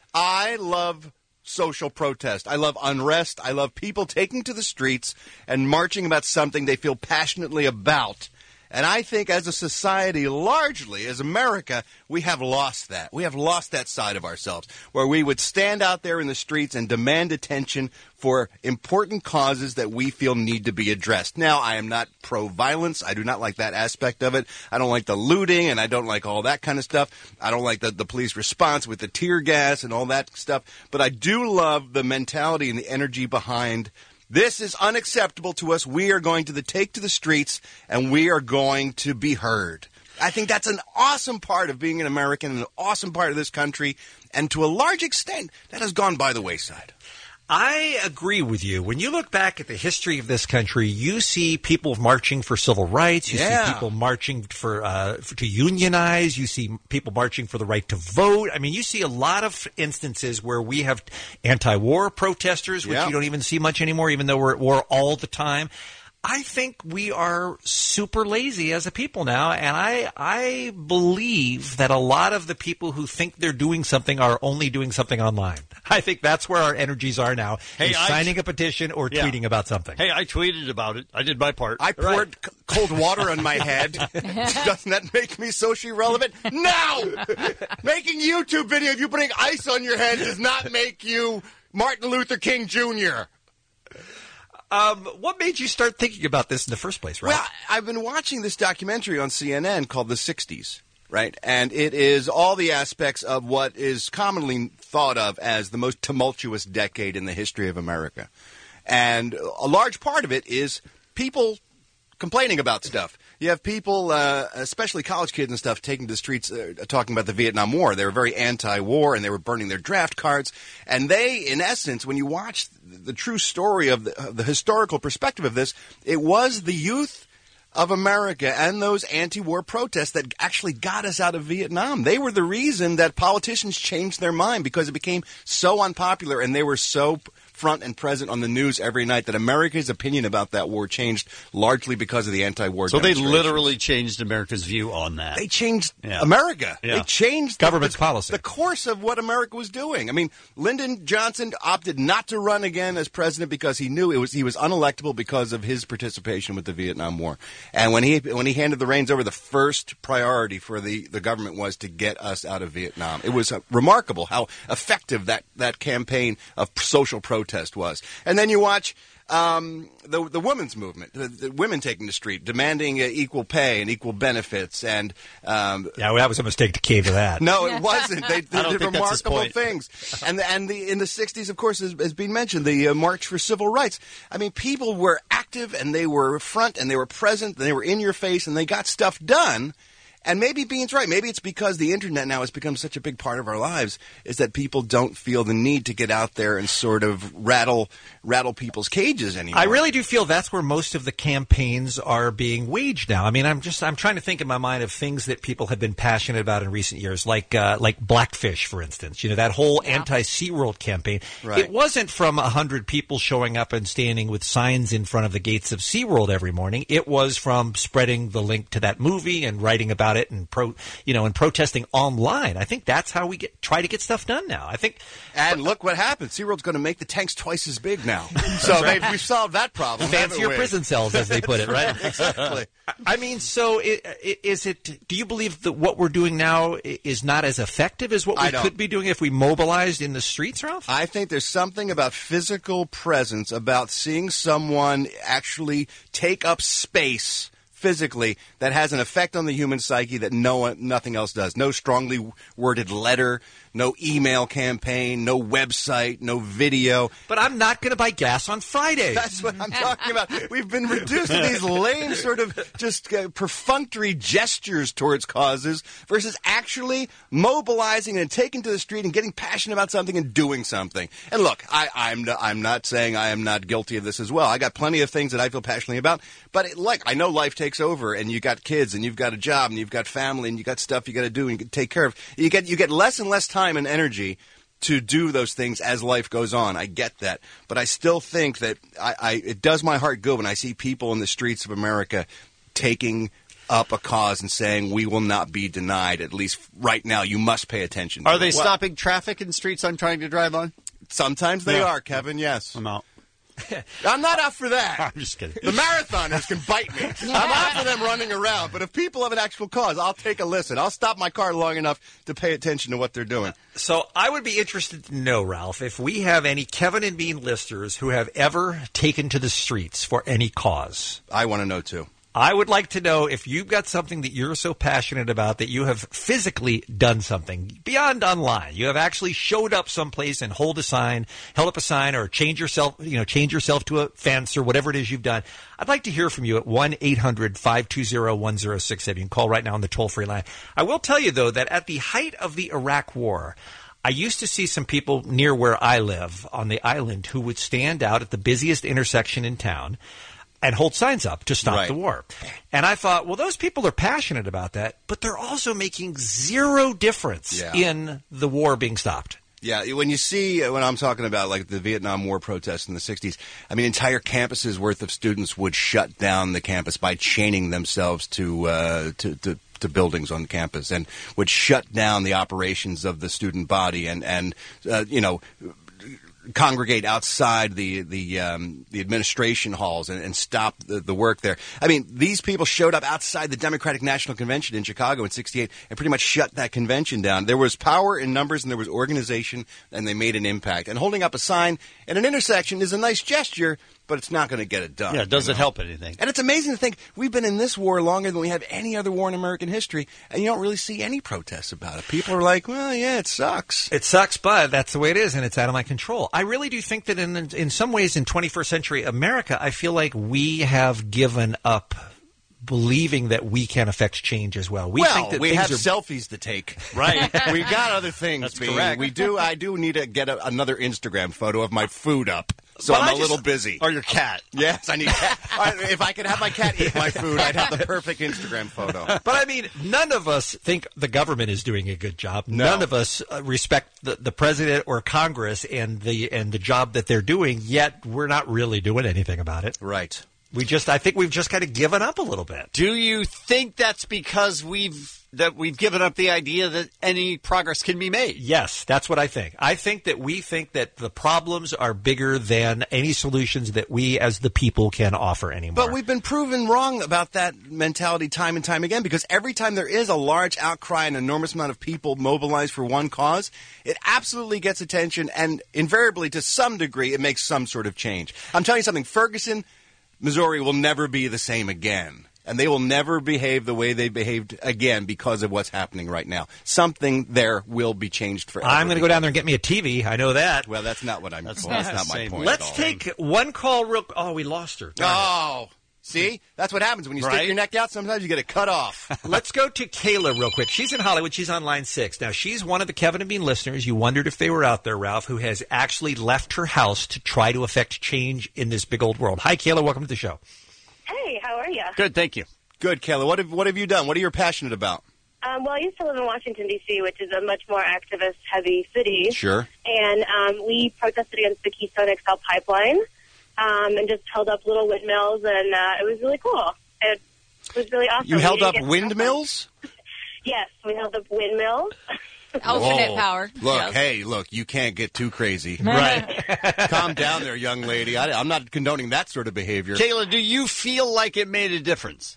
I love social protest. I love unrest. I love people taking to the streets and marching about something they feel passionately about. And I think as a society, largely, as America, we have lost that. We have lost that side of ourselves, where we would stand out there in the streets and demand attention for important causes that we feel need to be addressed. Now, I am not pro-violence. I do not like that aspect of it. I don't like the looting, and I don't like all that kind of stuff. I don't like the police response with the tear gas and all that stuff. But I do love the mentality and the energy behind this is unacceptable to us. We are going to take to the streets, and we are going to be heard. I think that's an awesome part of being an American, and an awesome part of this country, and to a large extent, that has gone by the wayside. I agree with you. When you look back at the history of this country, you see people marching for civil rights. You see people marching to unionize. You see people marching for the right to vote. I mean, you see a lot of instances where we have anti-war protesters, which you don't even see much anymore, even though we're at war all the time. I think we are super lazy as a people now, and I believe that a lot of the people who think they're doing something are only doing something online. I think that's where our energies are now, signing a petition or tweeting about something. Hey, I tweeted about it. I did my part. I poured cold water on my head. Doesn't that make me socially relevant? No! Making YouTube video of you putting ice on your head does not make you Martin Luther King Jr., what made you start thinking about this in the first place, right? Well, I've been watching this documentary on CNN called The 60s, right? And it is all the aspects of what is commonly thought of as the most tumultuous decade in the history of America. And a large part of it is people complaining about stuff. You have people, especially college kids and stuff, taking to the streets talking about the Vietnam War. They were very anti-war, and they were burning their draft cards. And they, in essence, when you watch the true story of the historical perspective of this, it was the youth of America and those anti-war protests that actually got us out of Vietnam. They were the reason that politicians changed their mind, because it became so unpopular and they were so front and present on the news every night that America's opinion about that war changed largely because of the anti-war So they demonstrations. literally changed America's view on that. They changed America. Yeah. They changed Government's policy. The course of what America was doing. I mean, Lyndon Johnson opted not to run again as president because he knew he was unelectable because of his participation with the Vietnam War. And when he handed the reins over, the first priority for the government was to get us out of Vietnam. It was remarkable how effective that campaign of social protest was. And then you watch the women's movement, the women taking the street, demanding equal pay and equal benefits, and that was a mistake to cave to that. No, it wasn't. They I don't did think that's his remarkable point. things, and in the 60s, of course, as been mentioned, the March for Civil Rights. I mean, people were active and they were front and they were present and they were in your face and they got stuff done. And maybe Bean's right. Maybe it's because the internet now has become such a big part of our lives, is that people don't feel the need to get out there and sort of rattle people's cages anymore. I really do feel that's where most of the campaigns are being waged now. I mean, I'm trying to think in my mind of things that people have been passionate about in recent years, like Blackfish, for instance. You know, that whole anti-SeaWorld campaign. Right. It wasn't from 100 people showing up and standing with signs in front of the gates of SeaWorld every morning. It was from spreading the link to that movie and writing about it and protesting online. I think that's how we try to get stuff done now. I think, and look what happened. SeaWorld's going to make the tanks twice as big now. So we've solved that problem. Fancier prison cells, as they put it, right? Exactly. I mean, so is it? Do you believe that what we're doing now is not as effective as what we could be doing if we mobilized in the streets, Ralph? I think there's something about physical presence, about seeing someone actually take up space physically, that has an effect on the human psyche that nothing else does. No strongly worded letter, no email campaign, no website, no video. But I'm not going to buy gas on Friday. That's what I'm talking about. We've been reduced to these lame sort of just perfunctory gestures towards causes versus actually mobilizing and taking to the street and getting passionate about something and doing something. And look, I'm not saying I am not guilty of this as well. I got plenty of things that I feel passionately about, but I know life takes over, and you got kids, and you've got a job, and you've got family, and you got stuff you got to do and you take care of. You get less and less time and energy to do those things as life goes on. I get that. But I still think that it does my heart good when I see people in the streets of America taking up a cause and saying, we will not be denied, at least right now. You must pay attention to Are they stopping traffic in streets I'm trying to drive on? Sometimes they are, Kevin, yes. I'm out. I'm not out for that. I'm just kidding. The marathoners can bite me. I'm out for them running around. But if people have an actual cause, I'll take a listen. I'll stop my car long enough to pay attention to what they're doing. So I would be interested to know, Ralph, if we have any Kevin and Bean listeners who have ever taken to the streets for any cause. I want to know, too. I would like to know if you've got something that you're so passionate about that you have physically done something beyond online. You have actually showed up someplace and held up a sign, or change yourself to a fence or whatever it is you've done. I'd like to hear from you at 1-800-520-1067. You can call right now on the toll-free line. I will tell you, though, that at the height of the Iraq War, I used to see some people near where I live on the island who would stand out at the busiest intersection in town and hold signs up to stop the war. And I thought, well, those people are passionate about that, but they're also making zero difference in the war being stopped. Yeah, when you see, when I'm talking about like the Vietnam War protests in the 60s, I mean, entire campuses worth of students would shut down the campus by chaining themselves to buildings on campus, and would shut down the operations of the student body and congregate outside the administration halls and stop the work there. I mean, these people showed up outside the Democratic National Convention in Chicago in '68 and pretty much shut that convention down. There was power in numbers and there was organization, and they made an impact. And holding up a sign at an intersection is a nice gesture, but it's not going to get it done. Yeah, it doesn't help anything. And it's amazing to think we've been in this war longer than we have any other war in American history, and you don't really see any protests about it. People are like, well, yeah, it sucks. It sucks, but that's the way it is, and it's out of my control. I really do think that in some ways in 21st century America, I feel like we have given up believing that we can affect change as well. We think that we have things selfies to take. Right. We got other things. That's correct. I do need to get another Instagram photo of my food up. So But I'm I a little busy. Or your cat. Yes, I need cat. If I could have my cat eat my food, I'd have the perfect Instagram photo. But I mean, none of us think the government is doing a good job. No. None of us respect the president or Congress and the job that they're doing. Yet we're not really doing anything about it. Right. I think we've just kind of given up a little bit. Do you think that's because we've given up the idea that any progress can be made? Yes, that's what I think. I think that we think that the problems are bigger than any solutions that we as the people can offer anymore. But we've been proven wrong about that mentality time and time again, because every time there is a large outcry and an enormous amount of people mobilized for one cause, it absolutely gets attention, and invariably, to some degree, it makes some sort of change. I'm telling you something, Ferguson, Missouri will never be the same again. And they will never behave the way they behaved again because of what's happening right now. Something there will be changed forever. I'm going to go down there and get me a TV. I know that. Well, that's not what I'm. That's not my point. Let's at all. take one call. Oh, we lost her. Oh, see, that's what happens when you stick your neck out. Sometimes you get it cut off. Let's go to Kayla real quick. She's in Hollywood. She's on line 6. Now, she's one of the Kevin and Bean listeners. You wondered if they were out there, Ralph, who has actually left her house to try to affect change in this big old world. Hi, Kayla. Welcome to the show. Hey, how are you? Good, thank you. Good, Kayla. What have you done? What are you passionate about? Well, I used to live in Washington, D.C., which is a much more activist-heavy city. Sure. And we protested against the Keystone XL pipeline and just held up little windmills, and it was really cool. It was really awesome. You held up windmills? Yes, we held up windmills. Alternate power. Look, Yes. hey, look, you can't get too crazy. Right. Calm down there, young lady. I'm not condoning that sort of behavior. Kayla, do you feel like it made a difference?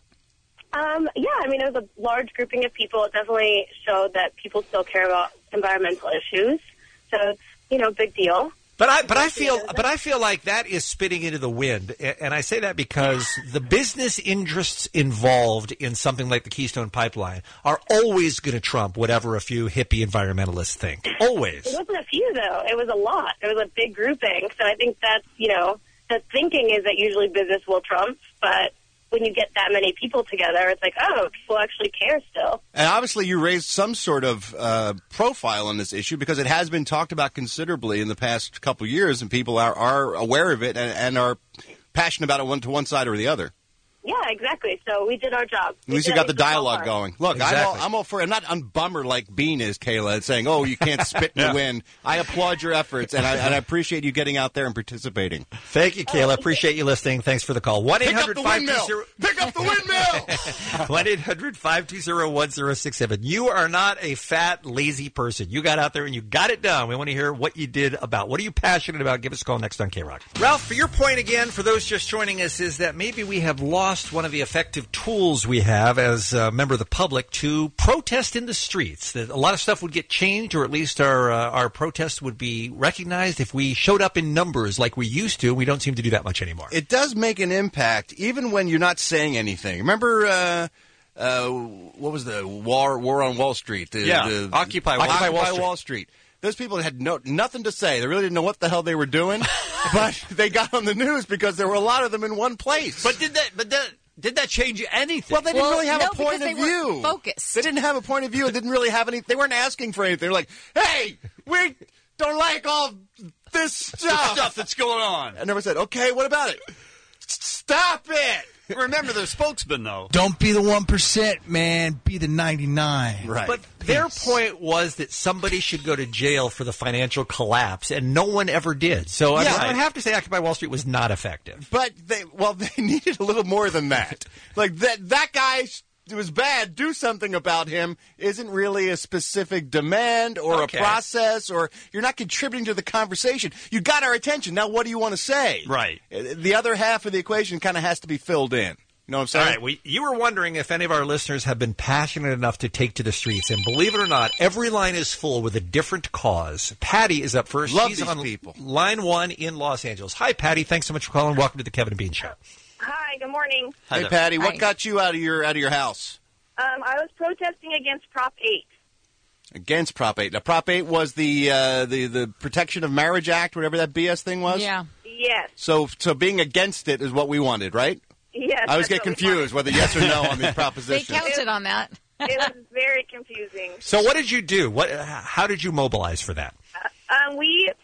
Yeah, I mean, it was a large grouping of people. It definitely showed that people still care about environmental issues. So, big deal. But I feel like that is spitting into the wind, and I say that because the business interests involved in something like the Keystone Pipeline are always going to trump whatever a few hippie environmentalists think. Always. It wasn't a few, though. It was a lot. It was a big grouping. So I think that's, the thinking is that usually business will trump, but when you get that many people together, it's like, oh, people actually care still. And obviously you raised some sort of profile on this issue because it has been talked about considerably in the past couple of years, and people are aware of it and are passionate about it to one side or the other. Yeah, exactly. So we did our job. At least you got the dialogue going. Look, exactly. I'm all for it. I'm not a bummer like Bean is, Kayla, saying, oh, you can't spit in the wind. I applaud your efforts, and I appreciate you getting out there and participating. Thank you, Kayla. Appreciate you listening. Thanks for the call. 1-800-520... Pick up the windmill! 1-800-520-1067. You are not a fat, lazy person. You got out there and you got it done. We want to hear what you did about. What are you passionate about? Give us a call next on K-Rock. Ralph, for your point again, for those just joining us, is that maybe we have lost one of the effective tools we have as a member of the public to protest in the streets. That a lot of stuff would get changed, or at least our protests would be recognized if we showed up in numbers like we used to. We don't seem to do that much anymore. It does make an impact, even when you're not saying anything. Remember, what was the War on Wall Street? Occupy Wall Street. Those people had nothing to say. They really didn't know what the hell they were doing, but they got on the news because there were a lot of them in one place. But did that change anything? Well, they didn't really have a point of view. Focused. They didn't have a point of view. It didn't really have any. They weren't asking for anything. They were like, "Hey, we don't like all this stuff that's going on." And everyone said, "Okay, what about it? Stop it." Remember, their spokesman, though. Don't be the 1%, man. Be the 99. Right. But their point was that somebody should go to jail for the financial collapse, and no one ever did. So I would have to say Occupy Wall Street was not effective. But they needed a little more than that. Like that guy. It was bad, do something about him isn't really a specific demand or a process, or you're not contributing to the conversation. You got our attention. Now what do you want to say? Right. The other half of the equation kind of has to be filled in. You know what I'm saying? All right. You were wondering if any of our listeners have been passionate enough to take to the streets. And believe it or not, every line is full with a different cause. Patty is up first. Love She's these on people. line 1 in Los Angeles. Hi, Patty. Thanks so much for calling. Welcome to the Kevin and Bean Show. Hi, good morning. Hey, Patty, what got you out of your house? I was protesting against Prop 8. Against Prop 8. Now, Prop 8 was the Protection of Marriage Act, whatever that BS thing was? Yeah. Yes. So being against it is what we wanted, right? Yes. I always get confused whether yes or no on these propositions. They counted on that. It was very confusing. So what did you do? How did you mobilize for that? We found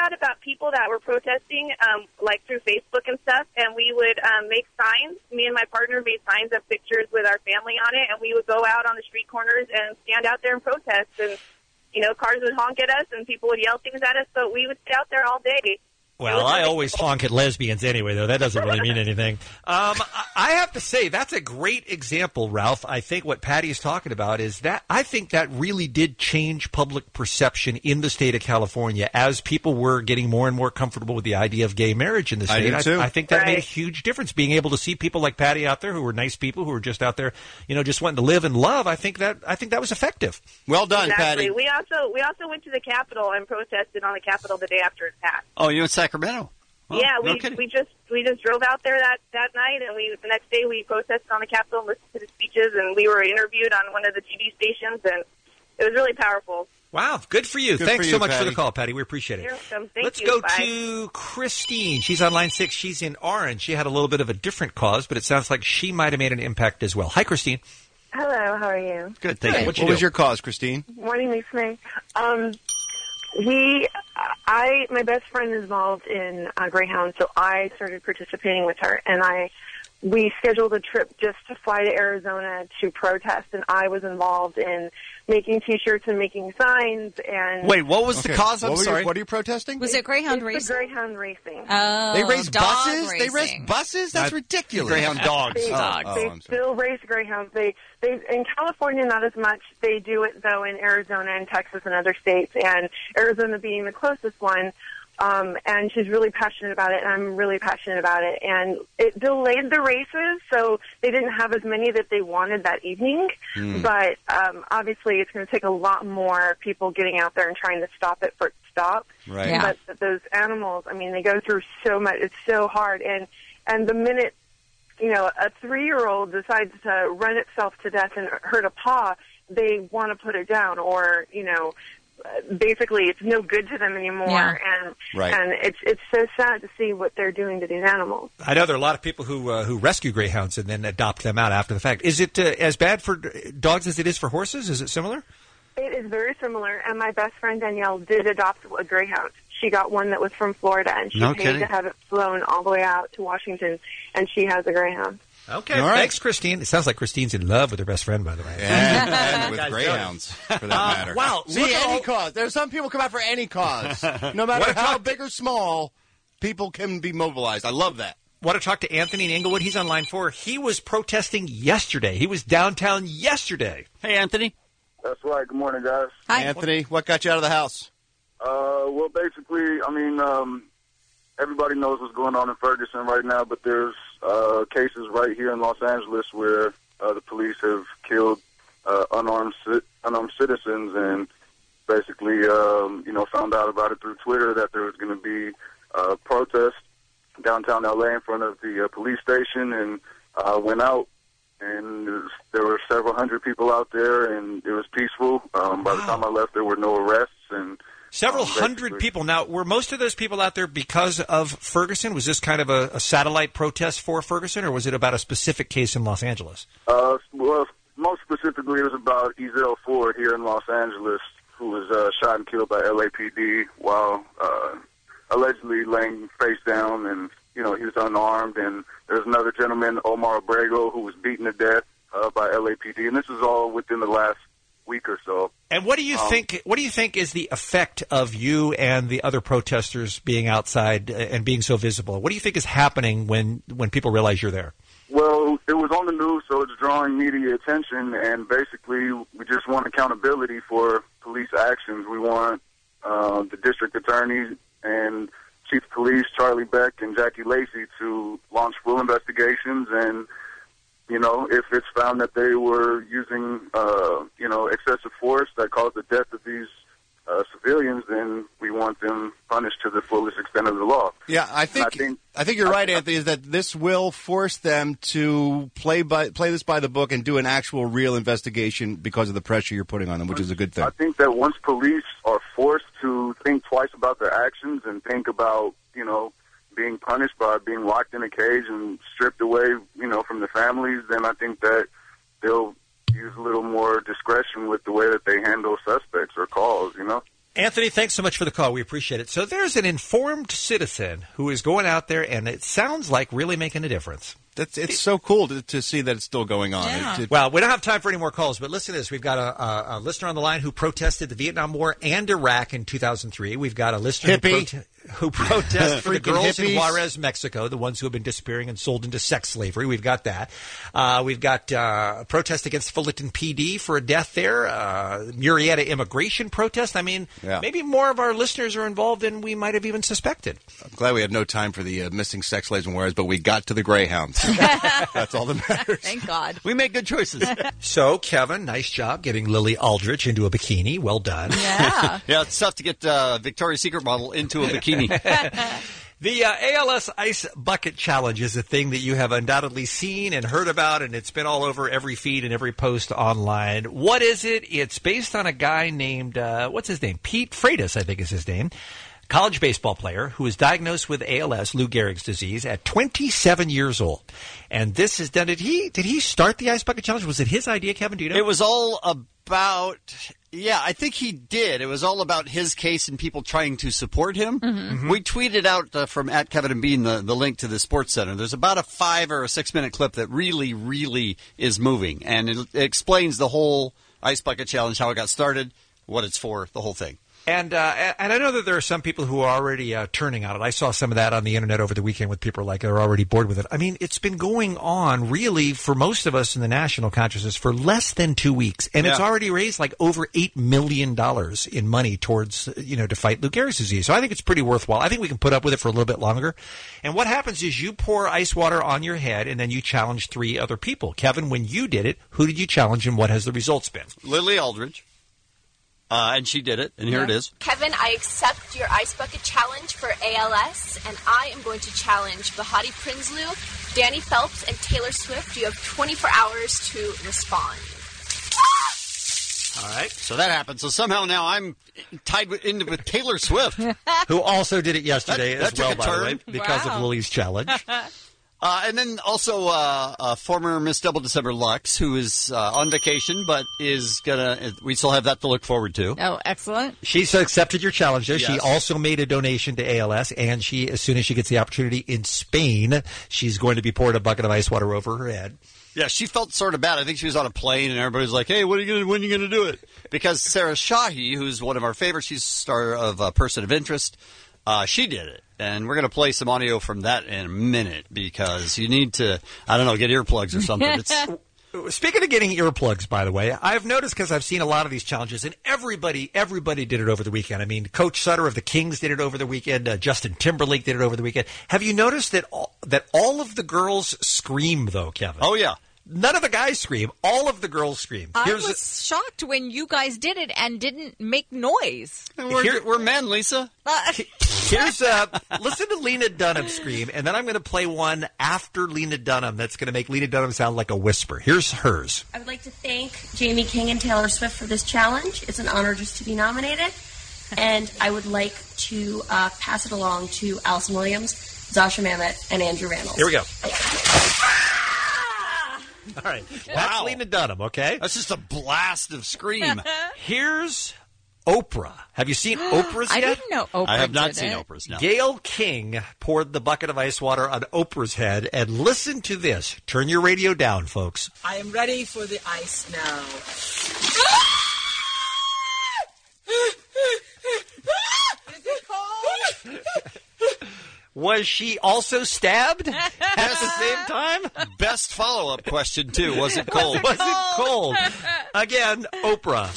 out about people that were protesting, like through Facebook and stuff, and we would make signs. Me and my partner made signs of pictures with our family on it, and we would go out on the street corners and stand out there and protest. And, you know, cars would honk at us, and people would yell things at us, but we would stay out there all day. Well, I always honk at lesbians anyway, though. That doesn't really mean anything. I have to say, that's a great example, Ralph. I think what Patty is talking about is that I think that really did change public perception in the state of California as people were getting more and more comfortable with the idea of gay marriage in the state. I do, too. I think that made a huge difference. Being able to see people like Patty out there who were nice people, who were just out there, you know, just wanting to live and love, I think that was effective. Well done, Exactly. Patty. We also went to the Capitol and protested on the Capitol the day after it passed. Oh, you're in Sacramento? Oh, yeah, no we kidding. just drove out there that night, and the next day we protested on the Capitol and listened to the speeches, and we were interviewed on one of the TV stations, and it was really powerful. Wow, good for you. Good Thanks for so you, much for Patty. the call, Patty. We appreciate it. You're welcome. Thank Let's you. go Bye. to Christine. She's on line 6. She's in Orange. She had a little bit of a different cause, but it sounds like she might have made an impact as well. Hi, Christine. Hello, how are you? Good, thank you. What was your cause, Christine? Morning, Lisa May. My best friend is involved in Greyhound, so I started participating with her, and we scheduled a trip just to fly to Arizona to protest, and I was involved in making T-shirts and making signs. And Wait, what was the cause? I'm What sorry. are you protesting? Was it Greyhound it's racing? the Greyhound racing. Oh, They race dog buses? Racing. They race buses? That's ridiculous. Greyhound dogs. They, they I'm sorry. still race greyhounds. They in California not as much. They do it though in Arizona and Texas and other states, and Arizona being the closest one. And she's really passionate about it, and I'm really passionate about it. And it delayed the races, so they didn't have as many that they wanted that evening. But obviously, it's going to take a lot more people getting out there and trying to stop it for it to stop. Right. Yeah. But those animals, I mean, they go through so much. It's so hard. And the minute, you know, a 3-year-old decides to run itself to death and hurt a paw, they want to put it down, or, you know, basically it's no good to them anymore. Yeah. And it's so sad to see what they're doing to these animals. I know there are a lot of people who rescue greyhounds and then adopt them out after the fact. Is it as bad for dogs as it is for horses? Is it similar? It is very similar, and my best friend Danielle did adopt a greyhound. She got one that was from Florida, and she No paid kidding. to have it flown all the way out to Washington, and she has a greyhound. Okay, All right. thanks, Christine. It sounds like Christine's in love with her best friend, by the way. And with greyhounds, for that matter. Wow, See, look at any all- cause. There's some people come out for any cause. No matter how big or small, people can be mobilized. I love that. Want to talk to Anthony in Inglewood? He's on line 4. He was protesting yesterday. He was downtown yesterday. Hey, Anthony. That's right. Good morning, guys. Hi. Anthony, what got you out of the house? Well, basically, I mean, everybody knows what's going on in Ferguson right now, but there's cases right here in Los Angeles where the police have killed unarmed citizens, and basically, found out about it through Twitter that there was going to be a protest downtown LA in front of the police station, and went out, and there were several hundred people out there, and it was peaceful. By the time I left, there were no arrests, and Several hundred people. Now, were most of those people out there because of Ferguson? Was this kind of a satellite protest for Ferguson, or was it about a specific case in Los Angeles? Well, most specifically, it was about Ezell Ford here in Los Angeles, who was shot and killed by LAPD while allegedly laying face down, and he was unarmed. And there's another gentleman, Omar Abrego, who was beaten to death by LAPD, and this is all within the last week or so. And what do you think? What do you think is the effect of you and the other protesters being outside and being so visible? What do you think is happening when people realize you're there? Well, it was on the news, so it's drawing media attention, and basically we just want accountability for police actions. We want the district attorney and chief of police, Charlie Beck and Jackie Lacey, to launch full investigations, and if it's found that they were using, excessive force that caused the death of these civilians, then we want them punished to the fullest extent of the law. Yeah, I think you're right, Anthony, is that this will force them to play this by the book and do an actual real investigation because of the pressure you're putting on them, which is a good thing. I think that once police are forced to think twice about their actions and think about, being punished by being locked in a cage and stripped away, from the families, then I think that they'll use a little more discretion with the way that they handle suspects or calls, Anthony, thanks so much for the call. We appreciate it. So there's an informed citizen who is going out there, and it sounds like really making a difference. It's so cool to see that it's still going on. Yeah. Well, we don't have time for any more calls, but listen to this. We've got a listener on the line who protested the Vietnam War and Iraq in 2003. We've got a listener who protested for the girls in Juarez, Mexico, the ones who have been disappearing and sold into sex slavery. We've got that. We've got a protest against Fullerton PD for a death there. Murrieta immigration protest. I mean, maybe more of our listeners are involved than we might have even suspected. I'm glad we had no time for the missing sex slaves in Juarez, but we got to the Greyhounds. That's all that matters. Thank God. We make good choices. So, Kevin, nice job getting Lily Aldrich into a bikini. Well done. Yeah. Yeah, it's tough to get Victoria's Secret model into a bikini. The ALS Ice Bucket Challenge is a thing that you have undoubtedly seen and heard about, and it's been all over every feed and every post online. What is it? It's based on a guy named, what's his name? Pete Freitas, I think is his name. College baseball player who was diagnosed with ALS, Lou Gehrig's disease, at 27 years old. And this is done. Did he start the Ice Bucket Challenge? Was it his idea, Kevin? Do you know? It was all about, I think he did. It was all about his case and people trying to support him. Mm-hmm. We tweeted out from @KevinandBean the link to the Sports Center. There's about a 5 or a 6 minute clip that really, really is moving. And it explains the whole Ice Bucket Challenge, how it got started, what it's for, the whole thing. And I know that there are some people who are already turning on it. I saw some of that on the internet over the weekend with people like they're already bored with it. I mean, it's been going on really for most of us in the national consciousness for less than 2 weeks, and it's already raised like over $8 million in money towards to fight Lou Gehrig's disease. So I think it's pretty worthwhile. I think we can put up with it for a little bit longer. And what happens is you pour ice water on your head, and then you challenge 3 other people. Kevin, when you did it, who did you challenge, and what has the results been? Lily Aldrich. And she did it, and here it is. Kevin, I accept your Ice Bucket Challenge for ALS, and I am going to challenge Bahati Prinsloo, Danny Phelps, and Taylor Swift. You have 24 hours to respond. All right. So that happened. So somehow now I'm tied with Taylor Swift. Who also did it yesterday that as well, took a by the turn. way, because of Lily's challenge. And then also former Miss Double December Lux, who is on vacation, but is we still have that to look forward to. Oh, excellent. She's accepted your challenge, though. Yes. She also made a donation to ALS, and she, as soon as she gets the opportunity in Spain, she's going to be pouring a bucket of ice water over her head. Yeah, she felt sort of bad. I think she was on a plane, and everybody's like, hey, when are you going to do it? Because Sarah Shahi, who's one of our favorites, she's star of Person of Interest, she did it. And we're going to play some audio from that in a minute because you need to, I don't know, get earplugs or something. Speaking of getting earplugs, by the way, I've noticed because I've seen a lot of these challenges, and everybody did it over the weekend. I mean, Coach Sutter of the Kings did it over the weekend. Justin Timberlake did it over the weekend. Have you noticed that all of the girls scream, though, Kevin? Oh, yeah. None of the guys scream. All of the girls scream. I was shocked when you guys did it and didn't make noise. We're men, Lisa. Here's listen to Lena Dunham scream, and then I'm going to play one after Lena Dunham that's going to make Lena Dunham sound like a whisper. Here's hers. I would like to thank Jamie King and Taylor Swift for this challenge. It's an honor just to be nominated. And I would like to pass it along to Allison Williams, Zasha Mamet, and Andrew Randall. Here we go. All right. That's Lena Dunham, okay? That's just a blast of scream. Here's Oprah. Have you seen Oprah's yet? I didn't know Oprah I have not did seen it. Oprah's, no. Gayle King poured the bucket of ice water on Oprah's head, and listen to this. Turn your radio down, folks. I am ready for the ice now. Is it cold? Was she also stabbed at the same time? Best follow-up question, too. Was it cold? Was it cold? Again, Oprah.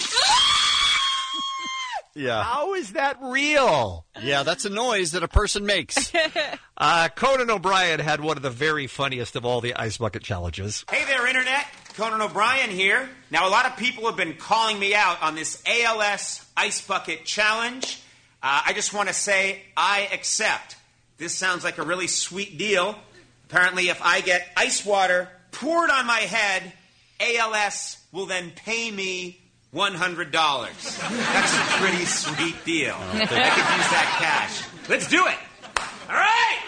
Yeah. How is that real? Yeah, that's a noise that a person makes. Conan O'Brien had one of the very funniest of all the ice bucket challenges. Hey there, Internet. Conan O'Brien here. Now, a lot of people have been calling me out on this ALS Ice Bucket Challenge. I just want to say I accept. This sounds like a really sweet deal. Apparently, if I get ice water poured on my head, ALS will then pay me $100. That's a pretty sweet deal. I could use that cash. Let's do it. All right.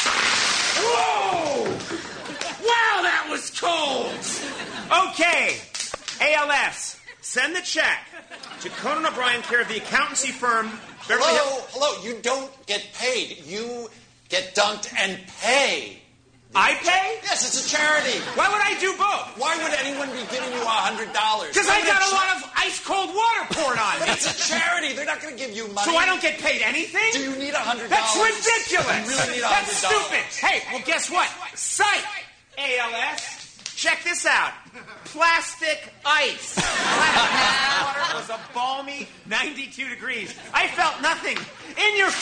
Whoa! Wow, that was cold. Okay, ALS, send the check. to Conan O'Brien, care of the accountancy firm Beverly Hills. Hello, you don't get paid. You get dunked and pay. I pay? Yes, it's a charity. Why would I do both? Why would anyone be giving you $100? Because I got a lot of ice-cold water poured on me. But it's a charity. They're not going to give you money. So I don't get paid anything? Do you need $100? That's ridiculous. You really need $100. That's stupid. Hey, well, guess what? Psych! ALS. Check this out. Plastic ice. Plastic water was a balmy 92 degrees. I felt nothing. In your...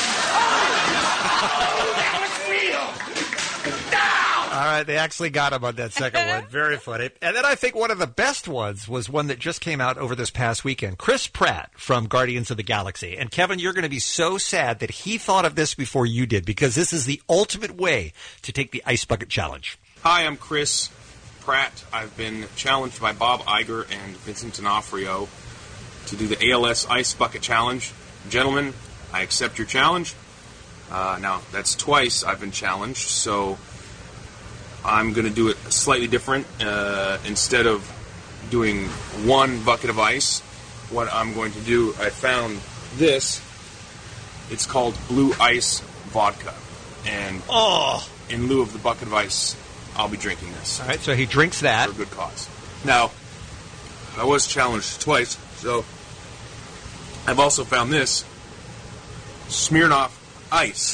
Oh, that was real. All right, they actually got him on that second one. Very funny. And then I think one of the best ones was one that just came out over this past weekend. Chris Pratt from Guardians of the Galaxy. And Kevin, you're going to be so sad that he thought of this before you did, because this is the ultimate way to take the Ice Bucket Challenge. Hi, I'm Chris Pratt. I've been challenged by Bob Iger and Vincent D'Onofrio to do the ALS Ice Bucket Challenge. Gentlemen, I accept your challenge. Now, that's twice I've been challenged, so I'm going to do it slightly different. Instead of doing one bucket of ice, what I'm going to do, I found this. It's called Blue Ice Vodka. And in lieu of the bucket of ice, I'll be drinking this. All right, so he drinks that. For a good cause. Now, I was challenged twice, so I've also found this. Smirnoff Ice.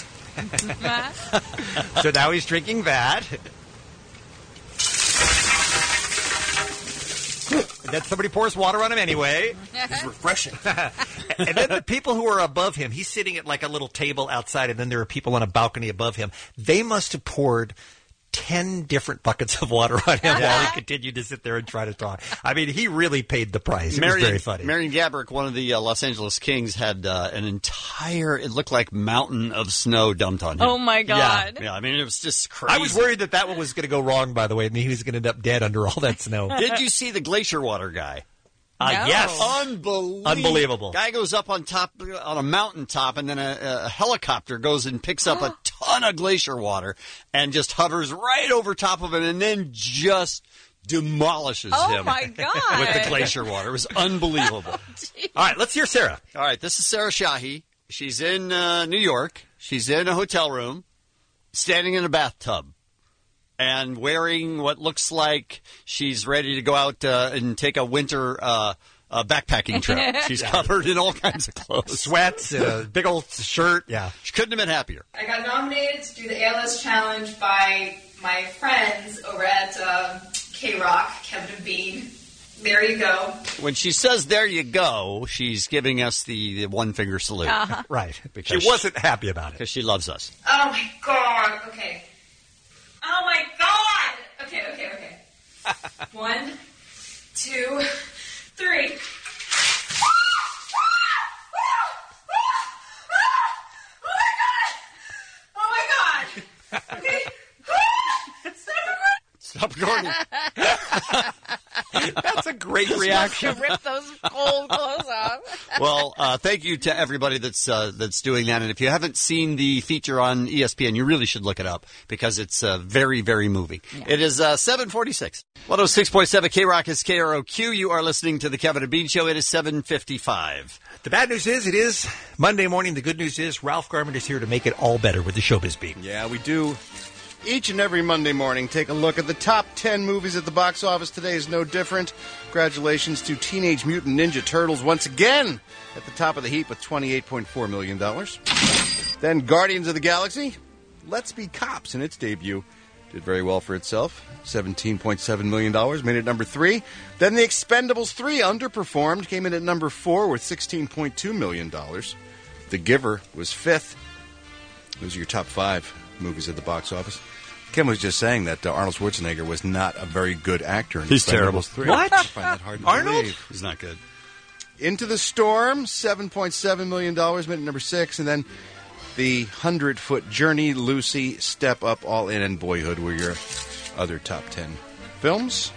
So now he's drinking that. And then somebody pours water on him anyway. It's refreshing. And then the people who are above him, he's sitting at like a little table outside, and then there are people on a balcony above him. They must have poured 10 different buckets of water on him while he continued to sit there and try to talk. I mean, he really paid the price. It was very funny. Marion Gabrick, one of the Los Angeles Kings, had an entire, it looked like mountain of snow dumped on him. Oh, my God. Yeah, I mean, it was just crazy. I was worried that one was going to go wrong, by the way, and he was going to end up dead under all that snow. Did you see the glacier water guy? No. Yes. Unbelievable. Guy goes up on top, on a mountaintop, and then a helicopter goes and picks up a ton of glacier water and just hovers right over top of him and then just demolishes him. Oh, my God. With the glacier water. It was unbelievable. All right, let's hear Sarah. All right, this is Sarah Shahi. She's in New York. She's in a hotel room, standing in a bathtub, and wearing what looks like she's ready to go out and take a winter backpacking trip. She's covered in all kinds of clothes. Sweats, a big old shirt. Yeah. She couldn't have been happier. I got nominated to do the ALS Challenge by my friends over at K-Rock, Kevin and Bean. There you go. When she says there you go, she's giving us the one-finger salute. Uh-huh. Right. Because she wasn't happy about it. Because she loves us. Oh, my God. Okay. Oh, my God. Okay. 1, 2, 3. Oh, my God. Okay. Stop recording. That's a great reaction. To rip those cold clothes off. Well, thank you to everybody that's doing that. And if you haven't seen the feature on ESPN, you really should look it up because it's very, very moving. Yeah. It is 7:46. 106.7 K-Rock is KROQ. You are listening to the Kevin and Bean Show. It is 7:55. The bad news is it is Monday morning. The good news is Ralph Garman is here to make it all better with the Showbiz Beat. Yeah, we do. Each and every Monday morning, take a look at the top 10 movies at the box office. Today is no different. Congratulations to Teenage Mutant Ninja Turtles once again at the top of the heap with $28.4 million. Then Guardians of the Galaxy, Let's Be Cops in its debut. Did very well for itself. $17.7 million, made it number 3. Then The Expendables 3 underperformed, came in at number 4 with $16.2 million. The Giver was 5th. Those are your top 5 movies at the box office. Ken was just saying that Arnold Schwarzenegger was not a very good actor in He's Expendables terrible. 3. What? I find that hard to Arnold? believe. He's not good. Into the Storm, $7.7 million, made it number 6. And then The 100-Foot Journey, Lucy, Step Up, All In, and Boyhood were your other top 10 films.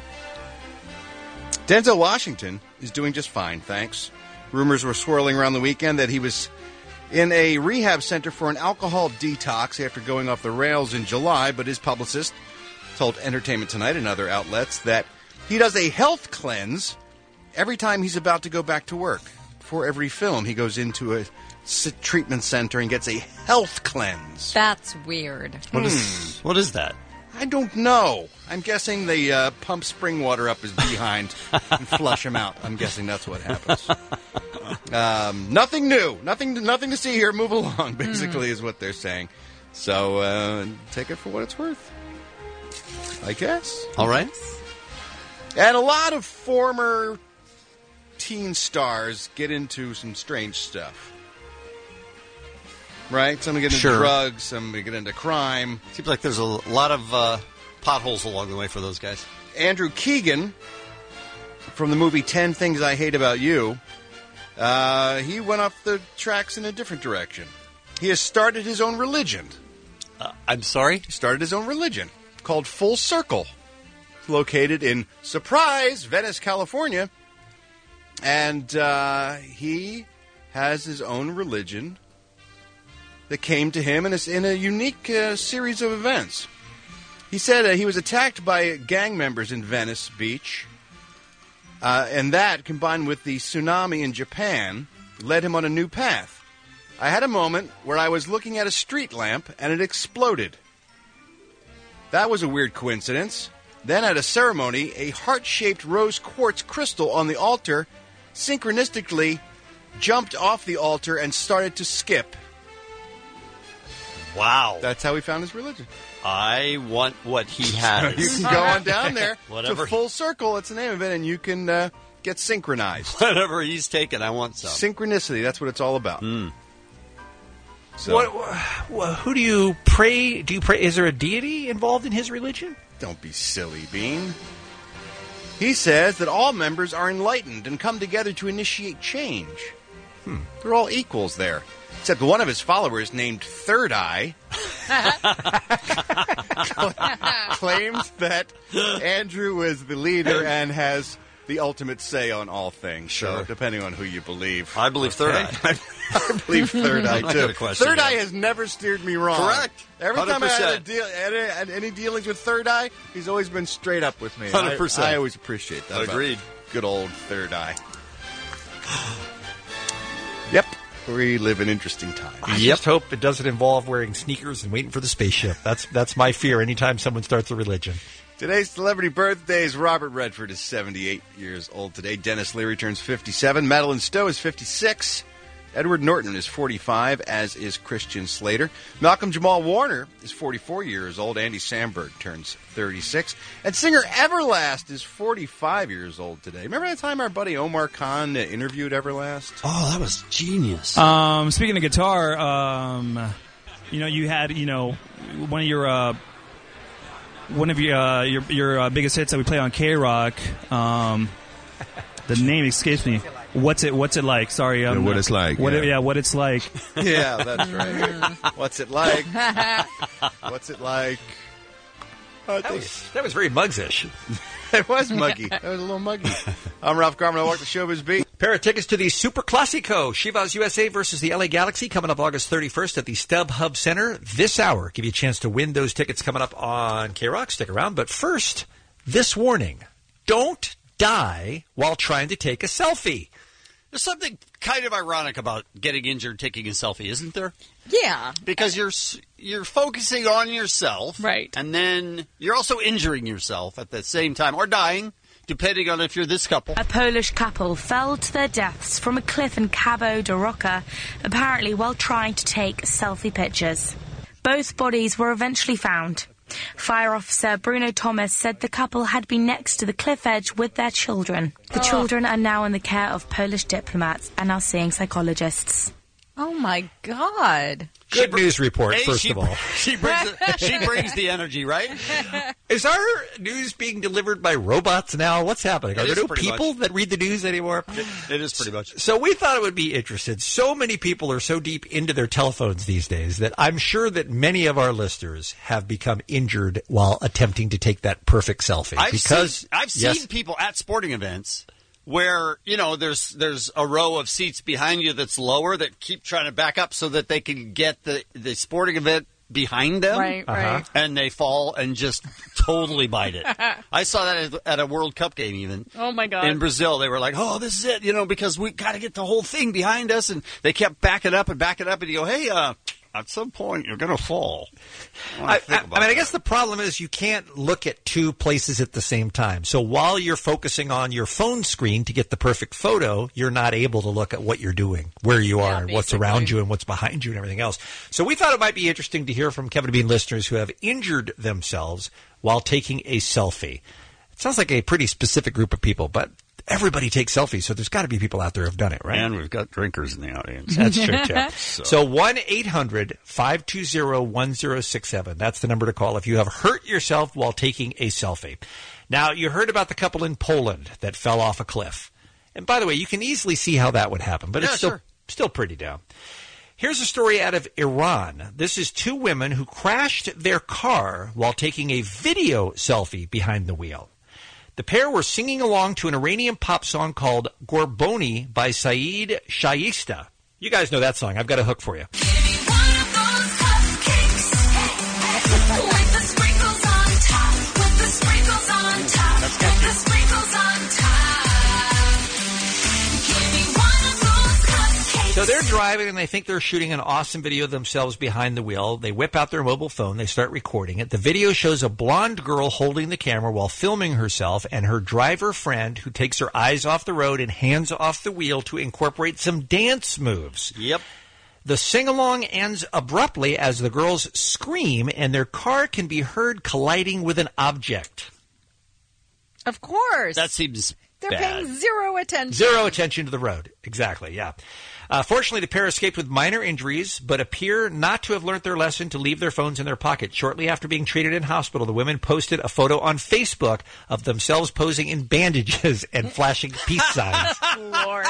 Denzel Washington is doing just fine, thanks. Rumors were swirling around the weekend that he was in a rehab center for an alcohol detox after going off the rails in July, but his publicist told Entertainment Tonight and other outlets that he does a health cleanse every time he's about to go back to work. Before every film, he goes into a treatment center and gets a health cleanse. That's weird. What is that? I don't know. I'm guessing they pump spring water up his behind and flush him out. I'm guessing that's what happens. Nothing new. Nothing to see here. Move along, basically, is what they're saying. So take it for what it's worth, I guess. All right. And a lot of former teen stars get into some strange stuff. Right? Some get into drugs, some get into crime. Seems like there's a lot of potholes along the way for those guys. Andrew Keegan, from the movie 10 Things I Hate About You, he went off the tracks in a different direction. He has started his own religion. I'm sorry? He started his own religion called Full Circle. It's located in, surprise, Venice, California. And he has his own religion that came to him in a unique series of events. He said he was attacked by gang members in Venice Beach, and that, combined with the tsunami in Japan, led him on a new path. I had a moment where I was looking at a street lamp, and it exploded. That was a weird coincidence. Then at a ceremony, a heart-shaped rose quartz crystal on the altar synchronistically jumped off the altar and started to skip. Wow. That's how he found his religion. I want what he has. You can go on down there Whatever. to Full Circle, it's the name of it, and you can get synchronized. Whatever he's taking, I want some. Synchronicity, that's what it's all about. So, Who do you pray? Do you pray? Is there a deity involved in his religion? Don't be silly, Bean. He says that all members are enlightened and come together to initiate change. They're all equals there. Except one of his followers, named Third Eye, claims that Andrew is the leader and has the ultimate say on all things. Sure. So, depending on who you believe. I believe Third Eye. I believe Third Eye, I got too. a question Third Eye again. has never steered me wrong. Correct. Every time I 100%. had any dealings with Third Eye, he's always been straight up with me. 100%. I always appreciate that. Agreed. Good old Third Eye. Yep. We live in interesting times. I just hope it doesn't involve wearing sneakers and waiting for the spaceship. That's my fear anytime someone starts a religion. Today's celebrity birthdays. Robert Redford is 78 years old today. Dennis Leary turns 57. Madeline Stowe is 56. Edward Norton is 45, as is Christian Slater. Malcolm Jamal Warner is 44 years old. Andy Samberg turns 36. And singer Everlast is 45 years old today. Remember that time our buddy Omar Khan interviewed Everlast? Oh, that was genius. Speaking of guitar, you had, one of your biggest hits that we play on K-Rock. The name escapes me. What's it like? Sorry. What it's like. What it's like. Yeah, that's right. What's it like? What's it like? That was very Muggs-ish. It was muggy. That was a little muggy. I'm Ralph Garman. I walk the showbiz beat. Pair of tickets to the Super Classico, Chivas USA versus the LA Galaxy, coming up August 31st at the StubHub Center this hour. Give you a chance to win those tickets coming up on K-Rock. Stick around. But first, this warning. Don't die while trying to take a selfie. There's something kind of ironic about getting injured taking a selfie, isn't there? Yeah. Because you're focusing on yourself. Right. And then you're also injuring yourself at the same time, or dying, depending on if you're this couple. A Polish couple fell to their deaths from a cliff in Cabo de Roca, apparently while trying to take selfie pictures. Both bodies were eventually found. Fire officer Bruno Thomas said the couple had been next to the cliff edge with their children. The children are now in the care of Polish diplomats and are seeing psychologists. Oh, my God. Good news report, first of all. She brings the energy, right? Is our news being delivered by robots now? What's happening? Are there no people that read the news anymore? It is pretty much. So we thought it would be interesting. So many people are so deep into their telephones these days that I'm sure that many of our listeners have become injured while attempting to take that perfect selfie. I've seen people at sporting events where, there's a row of seats behind you that's lower that keep trying to back up so that they can get the sporting event behind them. Right, right. And they fall and just totally bite it. I saw that at a World Cup game even. Oh, my God. In Brazil, they were like, oh, this is it, because we got to get the whole thing behind us. And they kept backing up, and you go, hey, at some point, you're going to fall. I guess the problem is you can't look at two places at the same time. So while you're focusing on your phone screen to get the perfect photo, you're not able to look at what you're doing, where you are, and what's around you and what's behind you and everything else. So we thought it might be interesting to hear from Kevin and Bean listeners who have injured themselves while taking a selfie. It sounds like a pretty specific group of people, but everybody takes selfies, so there's got to be people out there who've done it, right? And we've got drinkers in the audience. That's true, too. So 1-800-520-1067. That's the number to call if you have hurt yourself while taking a selfie. Now, you heard about the couple in Poland that fell off a cliff. And by the way, you can easily see how that would happen, but it's still pretty down. Here's a story out of Iran. This is two women who crashed their car while taking a video selfie behind the wheel. The pair were singing along to an Iranian pop song called Gorboni by Saeed Shaista. You guys know that song. I've got a hook for you. So they're driving and they think they're shooting an awesome video of themselves behind the wheel. They whip out their mobile phone. They start recording it. The video shows a blonde girl holding the camera while filming herself and her driver friend who takes her eyes off the road and hands off the wheel to incorporate some dance moves. Yep. The sing-along ends abruptly as the girls scream and their car can be heard colliding with an object. Of course. That seems They're bad. paying zero attention. Zero attention to the road. Exactly, yeah. Fortunately, the pair escaped with minor injuries, but appear not to have learned their lesson to leave their phones in their pocket. Shortly after being treated in hospital, the women posted a photo on Facebook of themselves posing in bandages and flashing peace signs. Lord.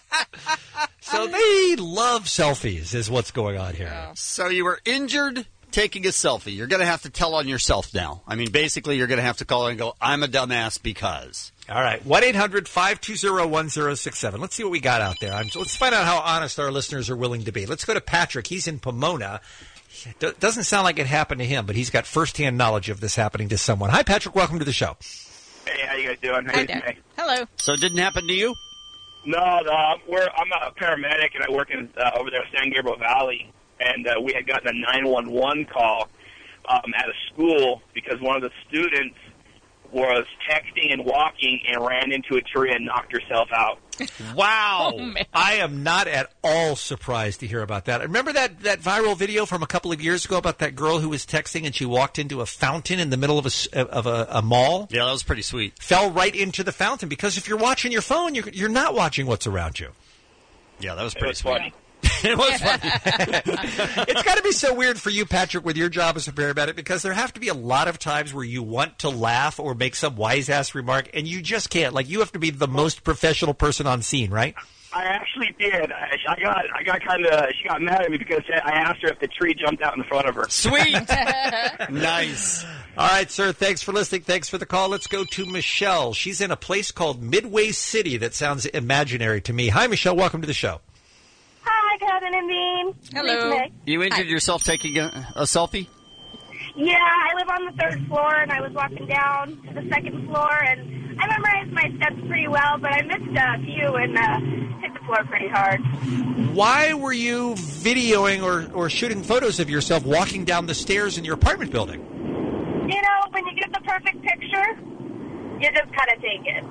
So they love selfies is what's going on here. So you were injured taking a selfie. You're going to have to tell on yourself now. I mean, basically, you're going to have to call and go, I'm a dumbass because. All right, 1-800-520-1067. Let's see what we got out there. Let's find out how honest our listeners are willing to be. Let's go to Patrick. He's in Pomona. Doesn't sound like it happened to him, but he's got firsthand knowledge of this happening to someone. Hi, Patrick. Welcome to the show. Hey, how you guys doing? Hi there. Hello. So it didn't happen to you? No, I'm a paramedic, and I work in over there in San Gabriel Valley, and we had gotten a 911 call at a school because one of the students was texting and walking and ran into a tree and knocked herself out. Wow. Oh, I am not at all surprised to hear about that. Remember that viral video from a couple of years ago about that girl who was texting and she walked into a fountain in the middle of a mall? Yeah, that was pretty sweet. Fell right into the fountain because if you're watching your phone, you're not watching what's around you. Yeah, that was pretty sweet. Funny. It was funny. It's got to be so weird for you, Patrick, with your job as a paramedic, because there have to be a lot of times where you want to laugh or make some wise-ass remark, and you just can't. Like, you have to be the most professional person on scene, right? I actually did. I got kind of. She got mad at me because I asked her if the tree jumped out in front of her. Sweet. Nice. All right, sir. Thanks for listening. Thanks for the call. Let's go to Michelle. She's in a place called Midway City. That sounds imaginary to me. Hi, Michelle. Welcome to the show. Hi, Kevin and Bean. Hello. You injured yourself taking a selfie? Yeah, I live on the 3rd floor, and I was walking down to the 2nd floor, and I memorized my steps pretty well, but I missed a few and hit the floor pretty hard. Why were you videoing or shooting photos of yourself walking down the stairs in your apartment building? You know, when you get the perfect picture, you just kind of take it.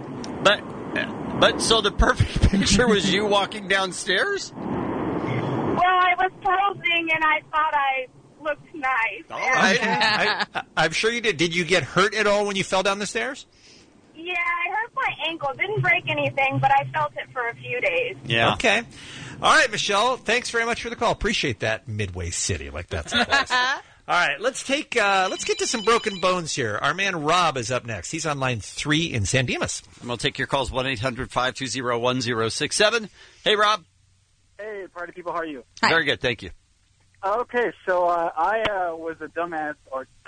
But so the perfect picture was you walking downstairs? Well, I was posing, and I thought I looked nice. All right. I'm sure you did. Did you get hurt at all when you fell down the stairs? Yeah, I hurt my ankle. Didn't break anything, but I felt it for a few days. Yeah. Okay. All right, Michelle. Thanks very much for the call. Appreciate that, Midway City. Like that's a place. All right, let's get to some broken bones here. Our man Rob is up next. He's on line 3 in San Dimas. And we'll take your calls 1-800-520-1067. Hey, Rob. Hey, party people. How are you? Hi. Very good, thank you. Okay, so I was a dummy, that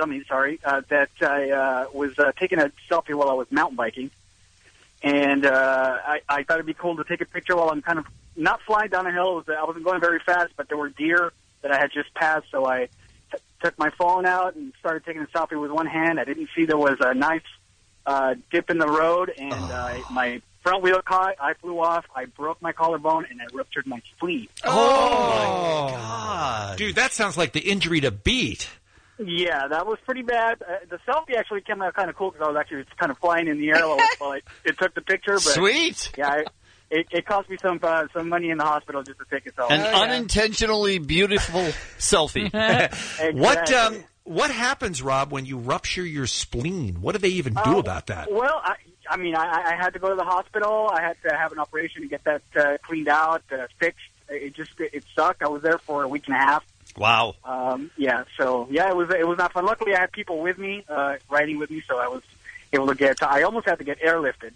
I was taking a selfie while I was mountain biking, and I thought it'd be cool to take a picture while I'm kind of not flying down a hill. I wasn't going very fast, but there were deer that I had just passed, so I took my phone out and started taking a selfie with one hand. I didn't see there was a nice dip in the road, and my front wheel caught. I flew off. I broke my collarbone, and I ruptured my spleen. Oh, my God. Dude, that sounds like the injury to beat. Yeah, that was pretty bad. The selfie actually came out kind of cool because I was actually kind of flying in the air while it took the picture. But Sweet. Yeah, it cost me some money in the hospital just to take a selfie. An unintentionally beautiful selfie. Exactly. What happens, Rob, when you rupture your spleen? What do they even do about that? Well, I mean, I had to go to the hospital. I had to have an operation to get that cleaned out, fixed. It sucked. I was there for a week and a half. Wow. It was not fun. Luckily, I had people with me, riding with me, so I was able to get. I almost had to get airlifted.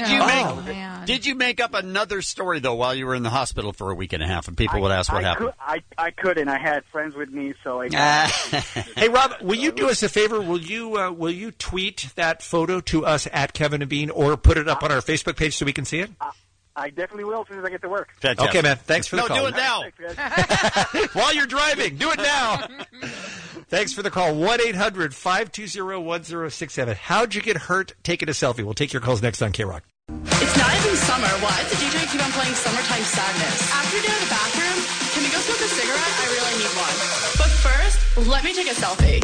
Did you make up another story though while you were in the hospital for a week and a half, and people would ask what happened? I couldn't. I had friends with me, so I. Hey, Rob, will you do us a favor? Will you tweet that photo to us at Kevin and Bean, or put it up on our Facebook page so we can see it? I definitely will as soon as I get to work. Fantastic. Okay, man. Thanks for the call. No, do it now. While you're driving, do it now. Thanks for the call. 1-800-520-1067. How'd you get hurt taking a selfie? We'll take your calls next on K-Rock. It's not even summer. Why does the DJ keep on playing Summertime Sadness? After you're done at the bathroom, can we go smoke a cigarette? I really need one. But first, let me take a selfie.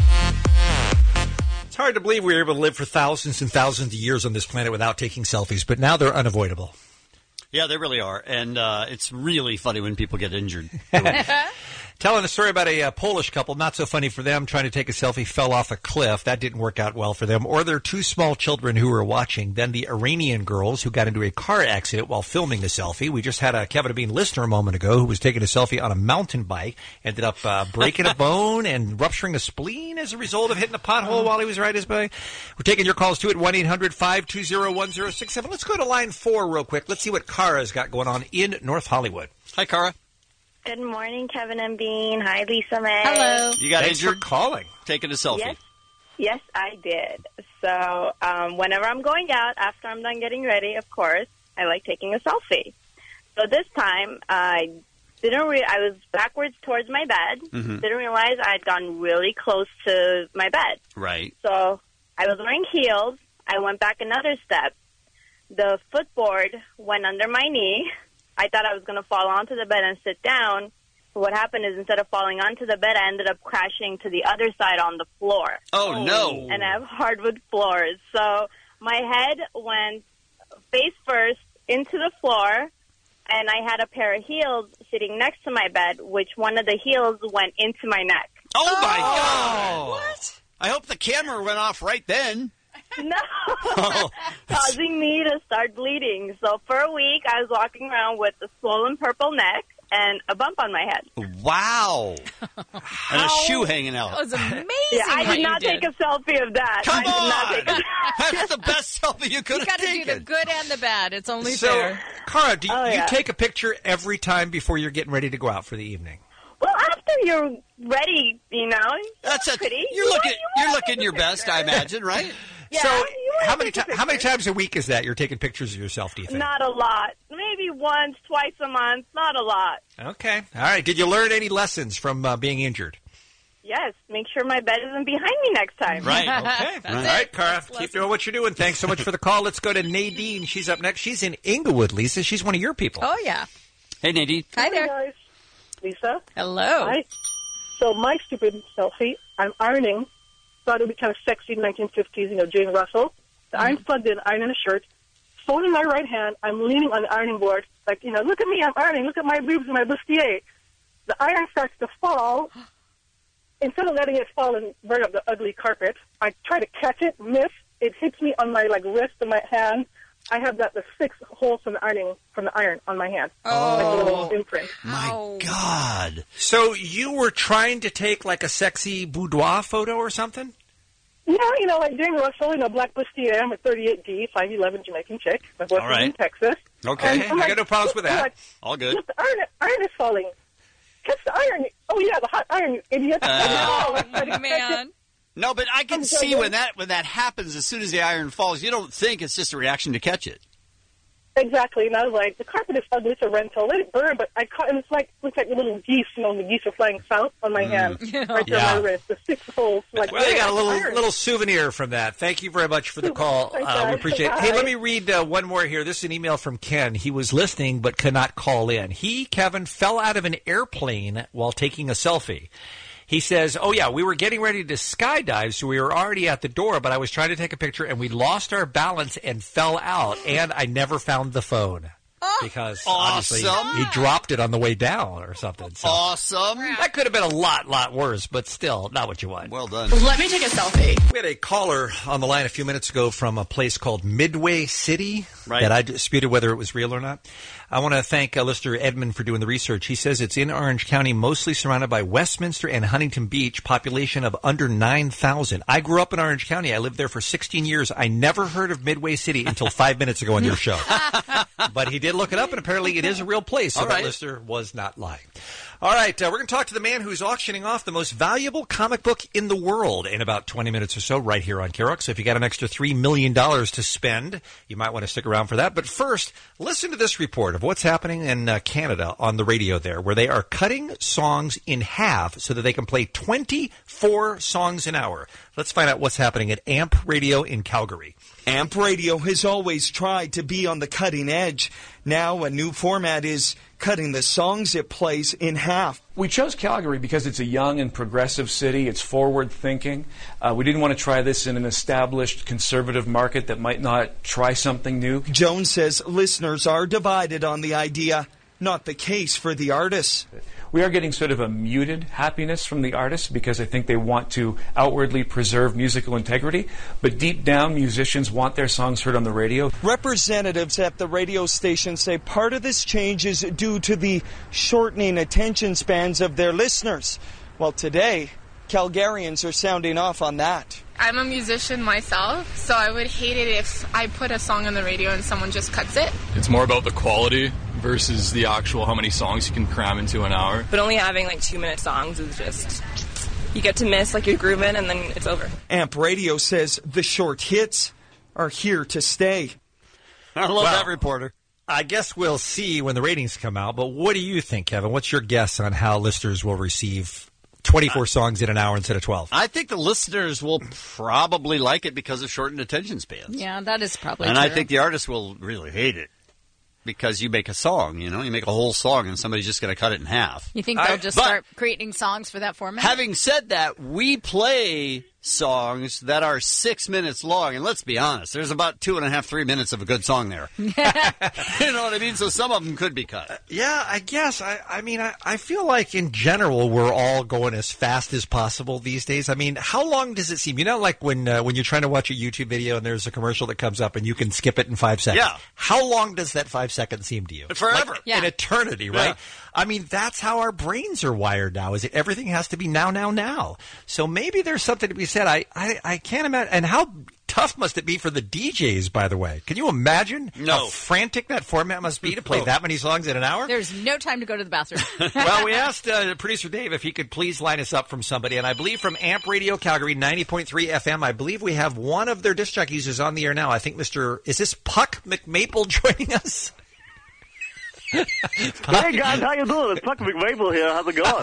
It's hard to believe we were able to live for thousands and thousands of years on this planet without taking selfies, but now they're unavoidable. Yeah, they really are. And it's really funny when people get injured. Telling a story about a Polish couple, not so funny for them, trying to take a selfie, fell off a cliff. That didn't work out well for them. Or their two small children who were watching. Then the Iranian girls who got into a car accident while filming the selfie. We just had a Kevin and Bean listener a moment ago who was taking a selfie on a mountain bike, ended up breaking a bone and rupturing a spleen as a result of hitting a pothole while he was riding his bike. We're taking your calls too at 1-800-520-1067. Let's go to line 4 real quick. Let's see what Kara's got going on in North Hollywood. Hi, Kara. Good morning, Kevin and Bean. Hi, Lisa May. Hello. You got Thanks injured for calling. Taking a selfie. Yes, I did. So whenever I'm going out, after I'm done getting ready, of course, I like taking a selfie. So this time, I was backwards towards my bed. Mm-hmm. Didn't realize I'd gone really close to my bed. Right. So I was wearing heels. I went back another step. The footboard went under my knee. I thought I was going to fall onto the bed and sit down. But what happened is instead of falling onto the bed, I ended up crashing to the other side on the floor. Oh, no. And I have hardwood floors. So my head went face first into the floor, and I had a pair of heels sitting next to my bed, which one of the heels went into my neck. Oh, my God. What? I hope the camera went off right then. No, causing me to start bleeding. So for a week, I was walking around with a swollen purple neck and a bump on my head. Wow. And a shoe hanging out. That was amazing. Yeah, I did not take a selfie of that. Come I did on. not That's the best selfie you could have taken. You got to do the good and the bad. It's only So, fair. Kara, do you take a picture every time before you're getting ready to go out for the evening? Well, after you're ready, That's pretty. You're looking your best, I imagine, right? Yeah, So how many times a week is that you're taking pictures of yourself, do you think? Not a lot. Maybe once, twice a month. Not a lot. Okay. All right. Did you learn any lessons from being injured? Yes. Make sure my bed isn't behind me next time. Right. Okay. All right, Kara. Keep doing what you're doing. Thanks so much for the call. Let's go to Nadine. She's up next. She's in Inglewood, Lisa. She's one of your people. Oh, yeah. Hey, Nadine. Hi there. guys. Lisa. Hello. Hi. So my stupid selfie, I'm ironing. Thought it would be kind of sexy in the 1950s, Jane Russell. The iron's plugged in, ironing a shirt. Phone in my right hand, I'm leaning on the ironing board, like, look at me, I'm ironing, look at my boobs and my bustier. The iron starts to fall. Instead of letting it fall and burn up the ugly carpet, I try to catch it, miss. It hits me on my wrist and my hand. I have the 6 holes from the iron on my hand. Like a little imprint. My God. So you were trying to take like a sexy boudoir photo or something? Yeah, like Jane Russell, black bustier. I'm a 38D, 5'11" Jamaican chick. My boyfriend's in Texas. Okay. And I got no problems with that. All good. Look, the iron is falling. Catch the iron. Oh, yeah, the hot iron, you idiot. Man. No, but I can see when that happens, as soon as the iron falls, you don't think it's just a reaction to catch it. Exactly, and I was like, the carpet is ugly, it's a rental, let it burn. But I caught, and it's like little geese, the geese are flying south on my hand, right there on my wrist, the 6 holes. Like, well, you got a little souvenir from that. Thank you very much for the call. We appreciate it. Hey, let me read one more here. This is an email from Ken. He was listening but could not call in. He, Kevin, fell out of an airplane while taking a selfie. He says, oh, yeah, we were getting ready to skydive, so we were already at the door, but I was trying to take a picture, and we lost our balance and fell out, and I never found the phone. Because obviously he dropped it on the way down or something. So awesome. That could have been a lot worse, but still not what you want. Well done. Let me take a selfie. We had a caller on the line a few minutes ago from a place called Midway City that I disputed whether it was real or not. I want to thank listener Edmund for doing the research. He says it's in Orange County, mostly surrounded by Westminster and Huntington Beach, population of under 9,000. I grew up in Orange County. I lived there for 16 years. I never heard of Midway City until 5 minutes ago on your show. But he did look it up, and apparently it is a real place, so that listener was not lying. All right, we're going to talk to the man who's auctioning off the most valuable comic book in the world in about 20 minutes or so right here on KROQ. So if you got an extra $3 million to spend, you might want to stick around for that. But first, listen to this report of what's happening in Canada on the radio there, where they are cutting songs in half so that they can play 24 songs an hour. Let's find out what's happening at AMP Radio in Calgary. AMP Radio has always tried to be on the cutting edge. Now a new format is cutting the songs it plays in half. We chose Calgary because it's a young and progressive city. It's forward-thinking. We didn't want to try this in an established conservative market that might not try something new. Jones says listeners are divided on the idea, not the case for the artists. We are getting sort of a muted happiness from the artists because I think they want to outwardly preserve musical integrity, but deep down musicians want their songs heard on the radio. Representatives at the radio station say part of this change is due to the shortening attention spans of their listeners. Well, today, Calgarians are sounding off on that. I'm a musician myself, so I would hate it if I put a song on the radio and someone just cuts it. It's more about the quality versus the actual how many songs you can cram into an hour. But only having like 2-minute songs is just, you get to miss like your grooving and then it's over. AMP Radio says the short hits are here to stay. I love that reporter. I guess we'll see when the ratings come out, but what do you think, Kevin? What's your guess on how listeners will receive 24 songs in an hour instead of 12? I think the listeners will probably like it because of shortened attention spans. Yeah, that is probably true. And I think the artists will really hate it because you make a song, you make a whole song and somebody's just going to cut it in half. You think they'll just start creating songs for that format? Having said that, we play songs that are 6 minutes long, and let's be honest, there's about 2.5, 3 minutes of a good song there. You know what I mean? So some of them could be cut. Yeah, I guess. I feel like in general we're all going as fast as possible these days. I mean, how long does it seem? Like when you're trying to watch a YouTube video and there's a commercial that comes up and you can skip it in 5 seconds. Yeah. How long does that 5 seconds seem to you? Forever. Like an eternity, right? Yeah. I mean, that's how our brains are wired now, is that everything has to be now. So maybe there's something to be said. I can't imagine. And how tough must it be for the DJs, by the way? Can you imagine how frantic that format must be to play that many songs in an hour? There's no time to go to the bathroom. Well, we asked producer Dave if he could please line us up from somebody, and I believe from AMP Radio Calgary, 90.3 FM, I believe we have one of their disc jockeys is on the air now. I think is this Puck McMaple joining us? Hey guys, how you doing? It's Puck McMaple here. How's it going?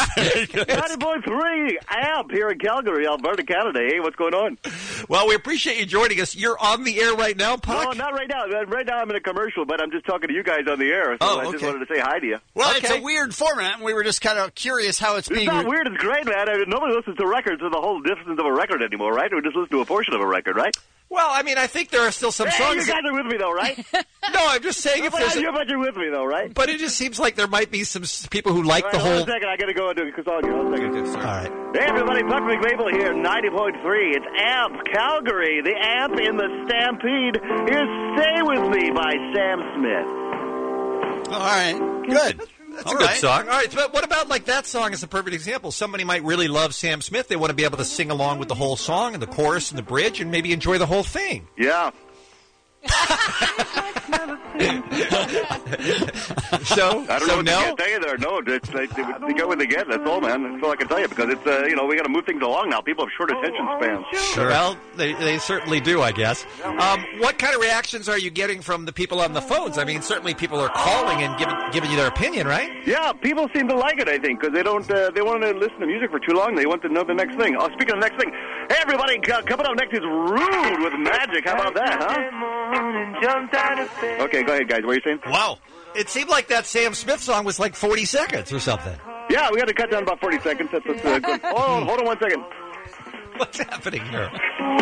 90.3 AMP here in Calgary, Alberta, Canada. Hey, what's going on? Well, we appreciate you joining us. You're on the air right now, Puck? No, not right now. Right now I'm in a commercial, but I'm just talking to you guys on the air, so I just wanted to say hi to you. Well, it's a weird format, and we were just kind of curious how it's being... It's not weird. It's great, man. Nobody listens to records in the whole distance of a record anymore, right? We just listen to a portion of a record, right? Well, I mean, I think there are still some songs... You guys are with me, though, right? No, I'm just saying if there's... But you're with me, though, right? But it just seems like there might be some people who like the whole... Hold on a second, I got to go into a song here. Hold on a second. All right. Hey, everybody, Puck McMaple here, 90.3. It's AMP, Calgary, the AMP in the Stampede. Here's Stay With Me by Sam Smith. All right, good. That's a good song. All right, but what about like that song is a perfect example. Somebody might really love Sam Smith. They want to be able to sing along with the whole song and the chorus and the bridge and maybe enjoy the whole thing. Yeah. So, I don't know what to tell you there. No, they get what they get. That's all, man. That's all I can tell you because it's we got to move things along now. People have short attention spans. Sure. Well, they certainly do, I guess. What kind of reactions are you getting from the people on the phones? I mean, certainly people are calling and giving you their opinion, right? Yeah, people seem to like it. I think because they don't they want to listen to music for too long. They want to know the next thing. Oh, speaking of the next thing, hey everybody, coming up next is Rude with Magic. How about that, huh? Okay, go ahead, guys. What are you saying? Wow. It seemed like that Sam Smith song was like 40 seconds or something. Yeah, we got to cut down about 40 seconds. That's good. Hold on 1 second. What's happening here? Oh,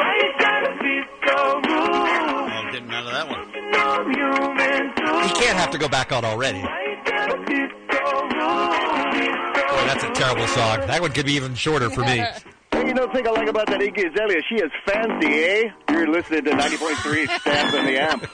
getting out of that one. He can't have to go back on already. Boy, that's a terrible song. That one could be even shorter for me. Hey, you know the thing I like about that Iggy Azalea? She is fancy, eh? You're listening to 90.3 Stamps on the Amp.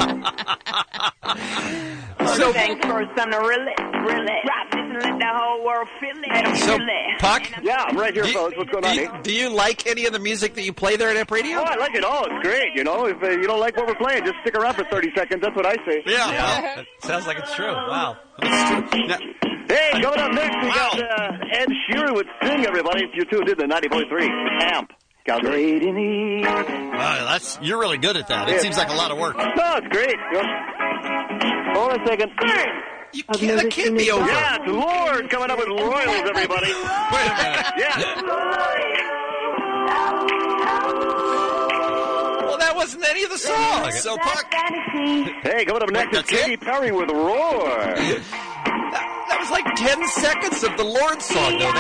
So thanks for some really rap this and let the whole world feel it. So, Puck? Yeah, I'm right here, fellas. What's going on, eh? Do you like any of the music that you play there at Amp Radio? Oh, I like it all. It's great, you know. If you don't like what we're playing, just stick around for 30 seconds. That's what I say. Yeah. Well, sounds like it's true. Wow. That's true. Now, hey, coming up next, we got Ed Sheeran with Sing, everybody. You tuned in to 90.3 Amp. Calgary. Wow, you're really good at that. It seems like a lot of work. No, it's great. Hold on a second. That can't be over. Yeah, it's Lord coming up with Royals, everybody. Wait a minute. Yeah. Well, that wasn't any of the song. So, Puck. Hey, coming up next is Katy Perry with Roar. That was like 10 seconds of the Lord song, though.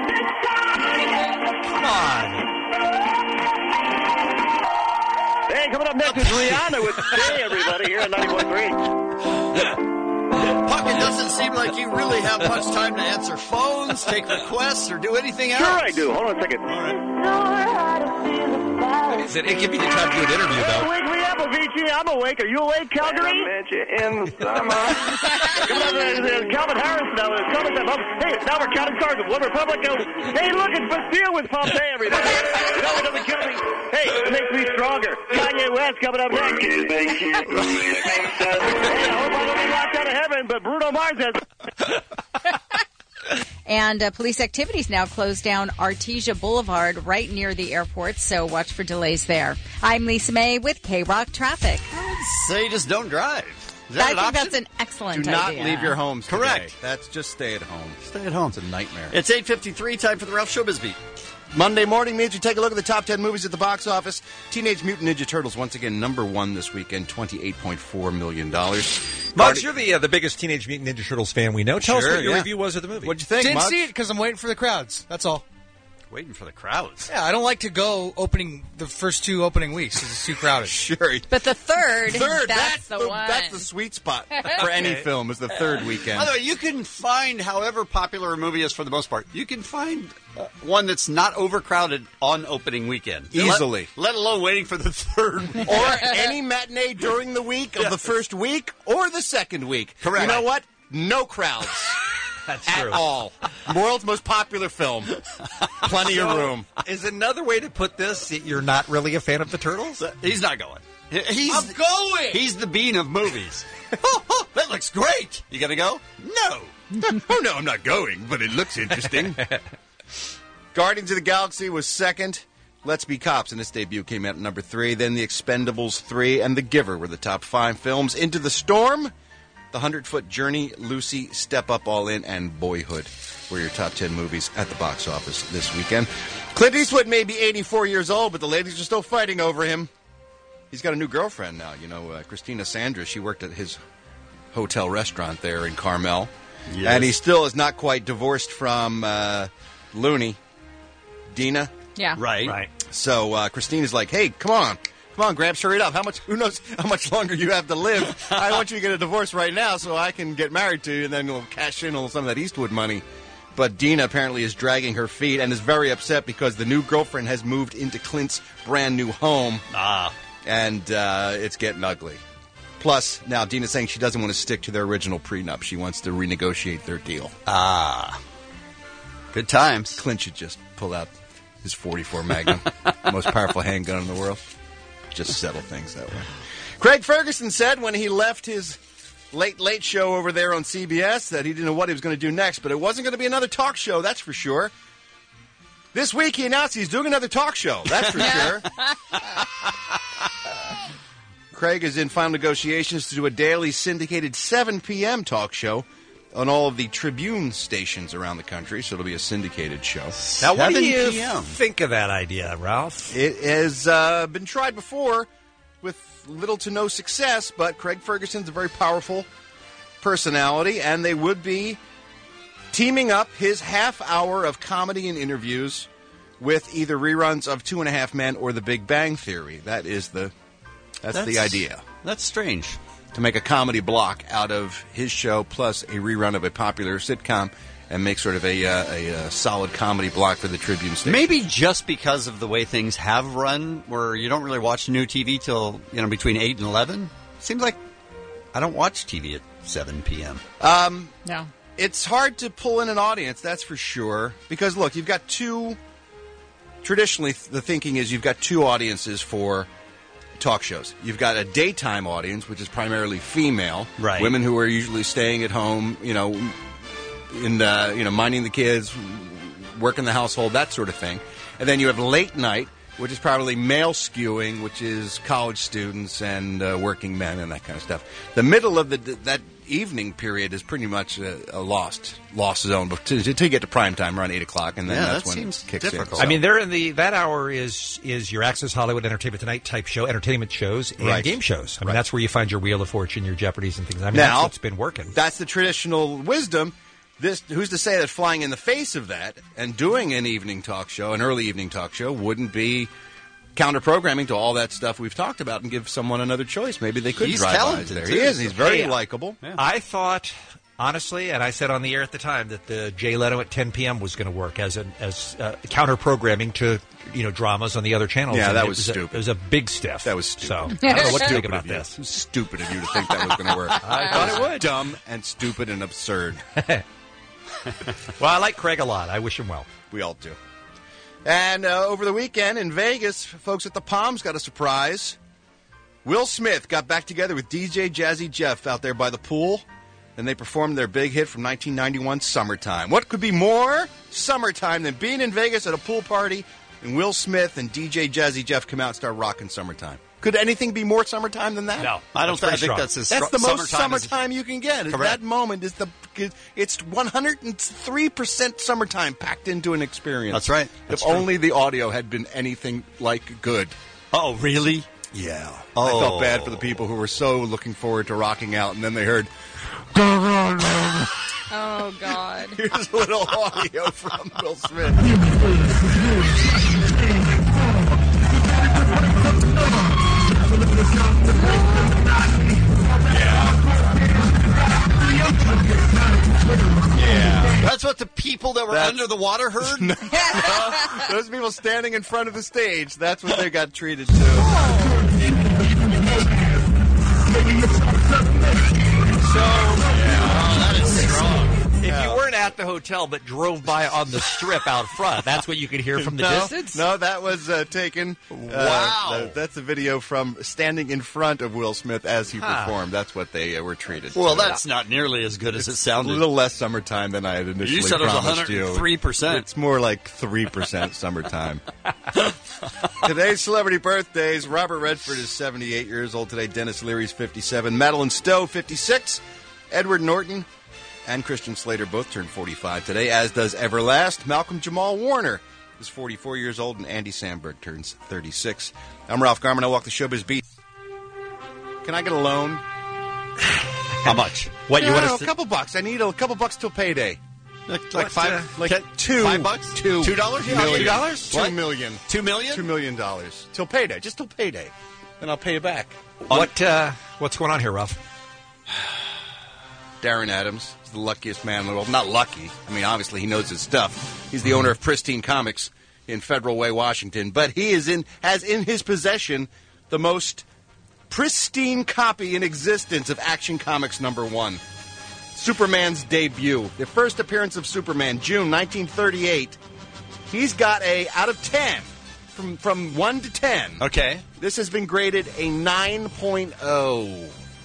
Come on. Hey, coming up next is Rihanna with Stay, everybody, here at 91.3. Puck, it doesn't seem like you really have much time to answer phones, take requests, or do anything else. Sure I do. Hold on a second. All right. It give me the time to do an interview, though. Wake me up, Avicii. I'm awake. Are you awake, Calgary? In the summer. Come on, Calvin Harris now. Hey, now we're counting stars of One Republic. Hey, look, it's Bastille with Pompeii, everybody. You know, it doesn't kill me. Hey, it makes me stronger. Kanye West coming up next. Hey, I hope I don't be locked out of heaven, but Bruno Mars has... And police activities now closed down Artesia Boulevard right near the airport, so watch for delays there. I'm Lisa May with K-Rock Traffic. Say just don't drive. Is that I an think option? that's an excellent Do idea. not leave your homes today. Correct. That's just stay at home. Stay at home. It's a nightmare. It's 8:53, time for the Ralph Showbiz Beat. Monday morning means we take a look at the top 10 movies at the box office. Teenage Mutant Ninja Turtles, once again, number one this weekend, $28.4 million. Muggs, you're the biggest Teenage Mutant Ninja Turtles fan we know. Tell us what your review was of the movie. What'd you think, Didn't Muggs? see it because I'm waiting for the crowds. That's all. Waiting for the crowds. Yeah, I don't like to go the first two opening weeks because it's too crowded. Sure. But the third, Third, that's the one. That's the sweet spot for any film, is the third weekend. By the way, you can find, however popular a movie is for the most part, you can find one that's not overcrowded on opening weekend. Easily. Let alone waiting for the third one. Or any matinee during the week of the first week or the second week. Correct. You know what? No crowds. That's at true. all. World's most popular film. Plenty of room. Is another way to put this that you're not really a fan of the Turtles? He's not going. I'm going! He's the bean of movies. That looks great. You gonna go? No. Oh, no, I'm not going, but it looks interesting. Guardians of the Galaxy was second. Let's Be Cops, and its debut came out at number 3. Then The Expendables 3 and The Giver were the top 5 films. Into the Storm, The 100-Foot Journey, Lucy, Step Up All In, and Boyhood were your top 10 movies at the box office this weekend. Clint Eastwood may be 84 years old, but the ladies are still fighting over him. He's got a new girlfriend now, Christina Sandra. She worked at his hotel restaurant there in Carmel. Yes. And he still is not quite divorced from Looney, Dina. Yeah. Right. So Christina's like, hey, come on, Gramps, hurry it up. Who knows how much longer you have to live? I want you to get a divorce right now so I can get married to you, and then we'll cash in on some of that Eastwood money. But Dina apparently is dragging her feet and is very upset because the new girlfriend has moved into Clint's brand new home. And it's getting ugly. Plus, now Dina's saying she doesn't want to stick to their original prenup. She wants to renegotiate their deal. Good times. Clint should just pull out his .44 Magnum, most powerful handgun in the world. Just settle things that way. Craig Ferguson said when he left his late show over there on CBS that he didn't know what he was going to do next, but it wasn't going to be another talk show, that's for sure. This week he announced he's doing another talk show, that's for sure. Craig is in final negotiations to do a daily syndicated 7 p.m. talk show on all of the Tribune stations around the country, so it'll be a syndicated show. Now, what do you think of that idea, Ralph? It has been tried before with little to no success, but Craig Ferguson's a very powerful personality, and they would be teaming up his half hour of comedy and interviews with either reruns of 2.5 Men or The Big Bang Theory. That's the idea. That's strange. To make a comedy block out of his show plus a rerun of a popular sitcom and make sort of a solid comedy block for the Tribune station. Maybe just because of the way things have run, where you don't really watch new TV till between 8 and 11. Seems like I don't watch TV at 7 p.m. No. It's hard to pull in an audience, that's for sure. Because, look, you've got two... Traditionally, the thinking is you've got two audiences for talk shows. You've got a daytime audience, which is primarily female. Right. Women who are usually staying at home, minding the kids, working the household, that sort of thing. And then you have late night, which is probably male skewing, which is college students and working men and that kind of stuff. The middle of that evening period is pretty much a lost zone. But to get to prime time around 8 o'clock, and then that's when it kicks difficult. in. So. I mean, they're in that hour is your Access Hollywood Entertainment Tonight type show, entertainment shows and game shows. I mean, that's where you find your Wheel of Fortune, your Jeopardies, and things. I mean, that's what's been working. That's the traditional wisdom. Who's to say that flying in the face of that and doing an evening talk show, an early evening talk show, wouldn't be counter-programming to all that stuff we've talked about and give someone another choice? Maybe they could drive by there. He is. He's very likable. Yeah. I thought, honestly, and I said on the air at the time, that the Jay Leno at 10 p.m. was going to work as counter-programming to dramas on the other channels. Yeah, and that was stupid. It was a big stiff. That was stupid. So I don't know what to think about this. It was stupid of you to think that was going to work. I thought it would. Dumb and stupid and absurd. Well, I like Craig a lot. I wish him well. We all do. And over the weekend in Vegas, folks at the Palms got a surprise. Will Smith got back together with DJ Jazzy Jeff out there by the pool, and they performed their big hit from 1991, Summertime. What could be more summertime than being in Vegas at a pool party and Will Smith and DJ Jazzy Jeff come out and start rocking Summertime? Could anything be more summertime than that? No, I don't think that's the most summertime you can get. That moment is it's 103% summertime packed into an experience. That's right. If only the audio had been anything like good. Oh, really? Yeah. I felt bad for the people who were so looking forward to rocking out, and then they heard... Oh, God. Here's a little audio from Will Smith. Yeah. That's what the people that were under the water heard? No, those people standing in front of the stage, that's what they got treated to. That is strong. If you weren't at the hotel but drove by on the strip out front, that's what you could hear from the distance? No, that was taken. Wow. That's a video from standing in front of Will Smith as he performed. That's what they were treated Well, to. that's not nearly as good as it A sounded. little less summertime than I had initially You said it was promised you. 103%. It's more like 3% summertime. Today's celebrity birthdays. Robert Redford is 78 years old today. Dennis Leary's 57. Madeline Stowe, 56. Edward Norton and Christian Slater both turned 45 today, as does Everlast. Malcolm Jamal Warner is 44 years old, and Andy Samberg turns 36. I'm Ralph Garman. I walk the showbiz beat. Can I get a loan? How much? What you want a couple bucks. I need a couple bucks till payday. Like $5? Like $2. $5? $2? Million. $2? $2 million. $2 million? $2 million. Till payday. Just till payday. Then I'll pay you back. What's going on here, Ralph? Darren Adams is the luckiest man in the world. Not lucky. I mean, obviously he knows his stuff. He's the owner of Pristine Comics in Federal Way, Washington. But he has in his possession the most pristine copy in existence of Action Comics #1. Superman's debut. The first appearance of Superman, June 1938. He's got a, out of 10, from 1 to 10. Okay. This has been graded a 9.0.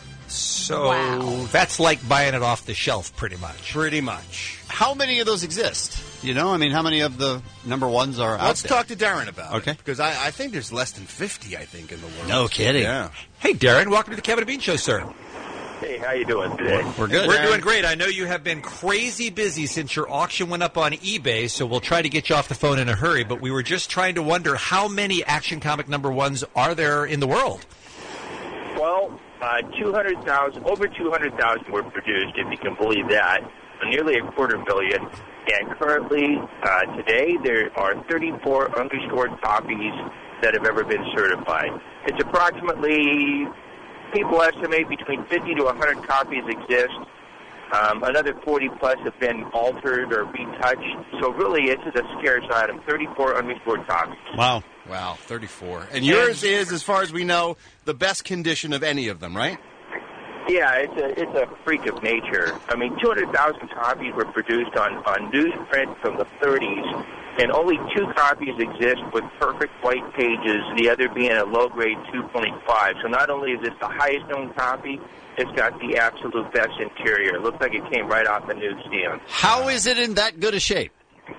So that's like buying it off the shelf, pretty much. Pretty much. How many of those exist? You know, I mean, how many of the number ones are out there? Let's talk to Darren about it. Okay. Because I think there's less than 50, I think, in the world. No kidding. Yeah. Hey, Darren, welcome to the Kevin and Bean Show, sir. Hey, how you doing today? We're good. We're doing great. I know you have been crazy busy since your auction went up on eBay, so we'll try to get you off the phone in a hurry, but we were just trying to wonder how many Action Comic number ones are there in the world? Well, 200,000, over 200,000 were produced, if you can believe that. Nearly 250,000. And currently, today, there are 34 underscored copies that have ever been certified. It's approximately, people estimate, between 50 to 100 copies exist. Another 40 plus have been altered or retouched. So really, it's a scarce item. 34 underscored copies. Wow. Wow, 34. And yours is, as far as we know, the best condition of any of them, right? Yeah, it's a freak of nature. I mean, 200,000 copies were produced on newsprint from the 30s, and only 2 copies exist with perfect white pages, the other being a low-grade 2.5. So not only is this the highest-known copy, it's got the absolute best interior. It looks like it came right off the newsstand. How is it in that good a shape?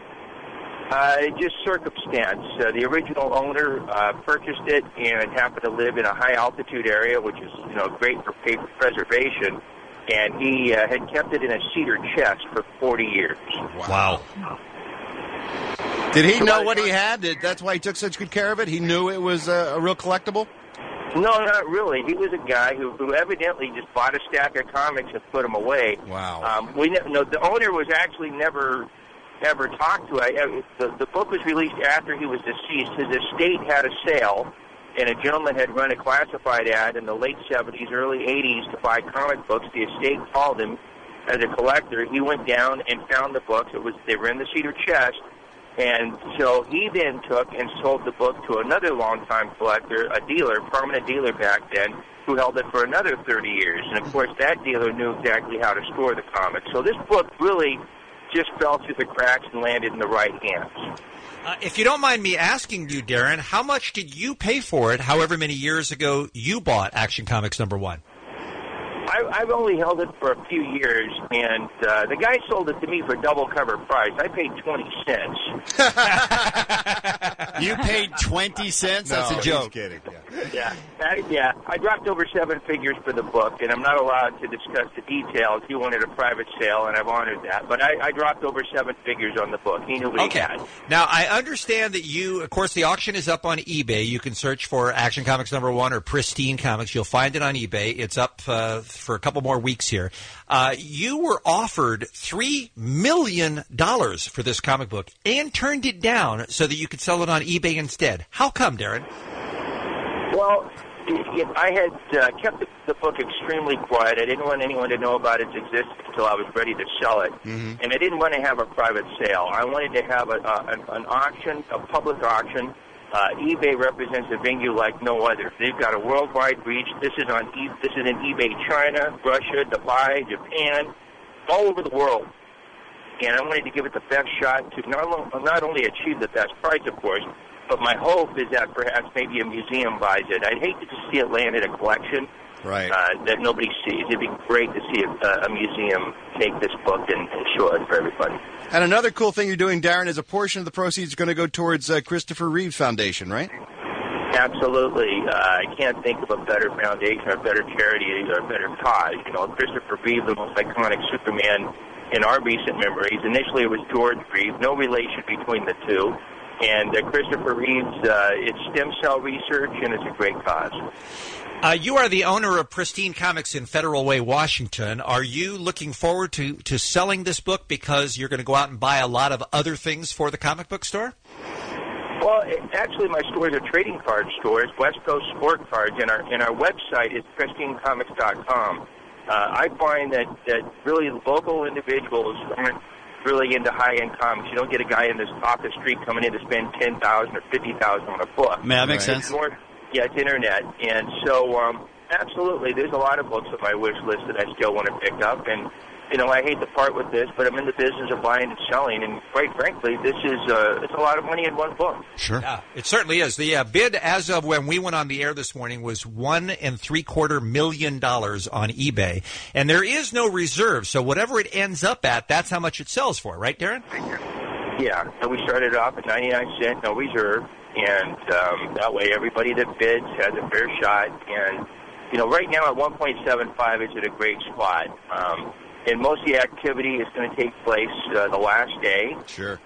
Just circumstance. The original owner purchased it and happened to live in a high-altitude area, which is great for paper preservation. And he had kept it in a cedar chest for 40 years. Wow. Did he know what he had? That's why he took such good care of it? He knew it was a real collectible? No, not really. He was a guy who evidently just bought a stack of comics and put them away. Wow. The owner was actually never talked to. The book was released after he was deceased. His estate had a sale, and a gentleman had run a classified ad in the late 70s, early 80s to buy comic books. The estate called him as a collector. He went down and found the books. They were in the cedar chest, and so he then took and sold the book to another longtime collector, a dealer, permanent dealer back then, who held it for another 30 years. And, of course, that dealer knew exactly how to store the comics. So this book really just fell through the cracks and landed in the right hands. If you don't mind me asking you, Darren, how much did you pay for it however many years ago you bought Action Comics number 1? I've only held it for a few years, and the guy sold it to me for double cover price. I paid 20 cents. You paid 20 cents? That's a joke. He's kidding. Yeah. I dropped over 7 figures for the book, and I'm not allowed to discuss the details. He wanted a private sale, and I've honored that. But I dropped over 7 figures on the book. He knew what he had. Now, I understand that you, of course, the auction is up on eBay. You can search for Action Comics number 1 or Pristine Comics. You'll find it on eBay. It's up for a couple more weeks here. You were offered $3 million for this comic book and turned it down so that you could sell it on eBay instead. How come, Darren? Well, I had kept the book extremely quiet. I didn't want anyone to know about its existence until I was ready to sell it. Mm-hmm. And I didn't want to have a private sale. I wanted to have an auction, a public auction. eBay represents a venue like no other. They've got a worldwide reach. This is in eBay China, Russia, Dubai, Japan, all over the world. And I wanted to give it the best shot to not only achieve the best price, of course, but my hope is that perhaps maybe a museum buys it. I'd hate to just see it land in a collection that nobody sees. It'd be great to see a museum take this book and show it for everybody. And another cool thing you're doing, Darren, is a portion of the proceeds is going to go towards Christopher Reeve Foundation, right? Absolutely. I can't think of a better foundation, or a better charity, or a better cause. Christopher Reeve, the most iconic Superman in our recent memories. Initially, it was George Reeve. No relation between the two. And Christopher Reeves, it's stem cell research, and it's a great cause. You are the owner of Pristine Comics in Federal Way, Washington. Are you looking forward to selling this book because you're going to go out and buy a lot of other things for the comic book store? Well, actually, my stores are trading card stores, West Coast Sport Cards, and our website is pristinecomics.com. I find that really local individuals aren't really into high-end comics. You don't get a guy off the street coming in to spend $10,000 or $50,000 on a book. Man, that makes sense. It's internet. And so, absolutely, there's a lot of books on my wish list that I still want to pick up. And I hate to part with this, but I'm in the business of buying and selling, and quite frankly, this is it's a lot of money in one book. Sure. Yeah, it certainly is. The bid as of when we went on the air this morning was $1.75 million on eBay, and there is no reserve. So whatever it ends up at, that's how much it sells for, right, Darren? Yeah. So we started off at 99 cents, no reserve, and that way everybody that bids has a fair shot. And right now at 1.75, it's at a great spot. And most of the activity is going to take place the last day. Sure.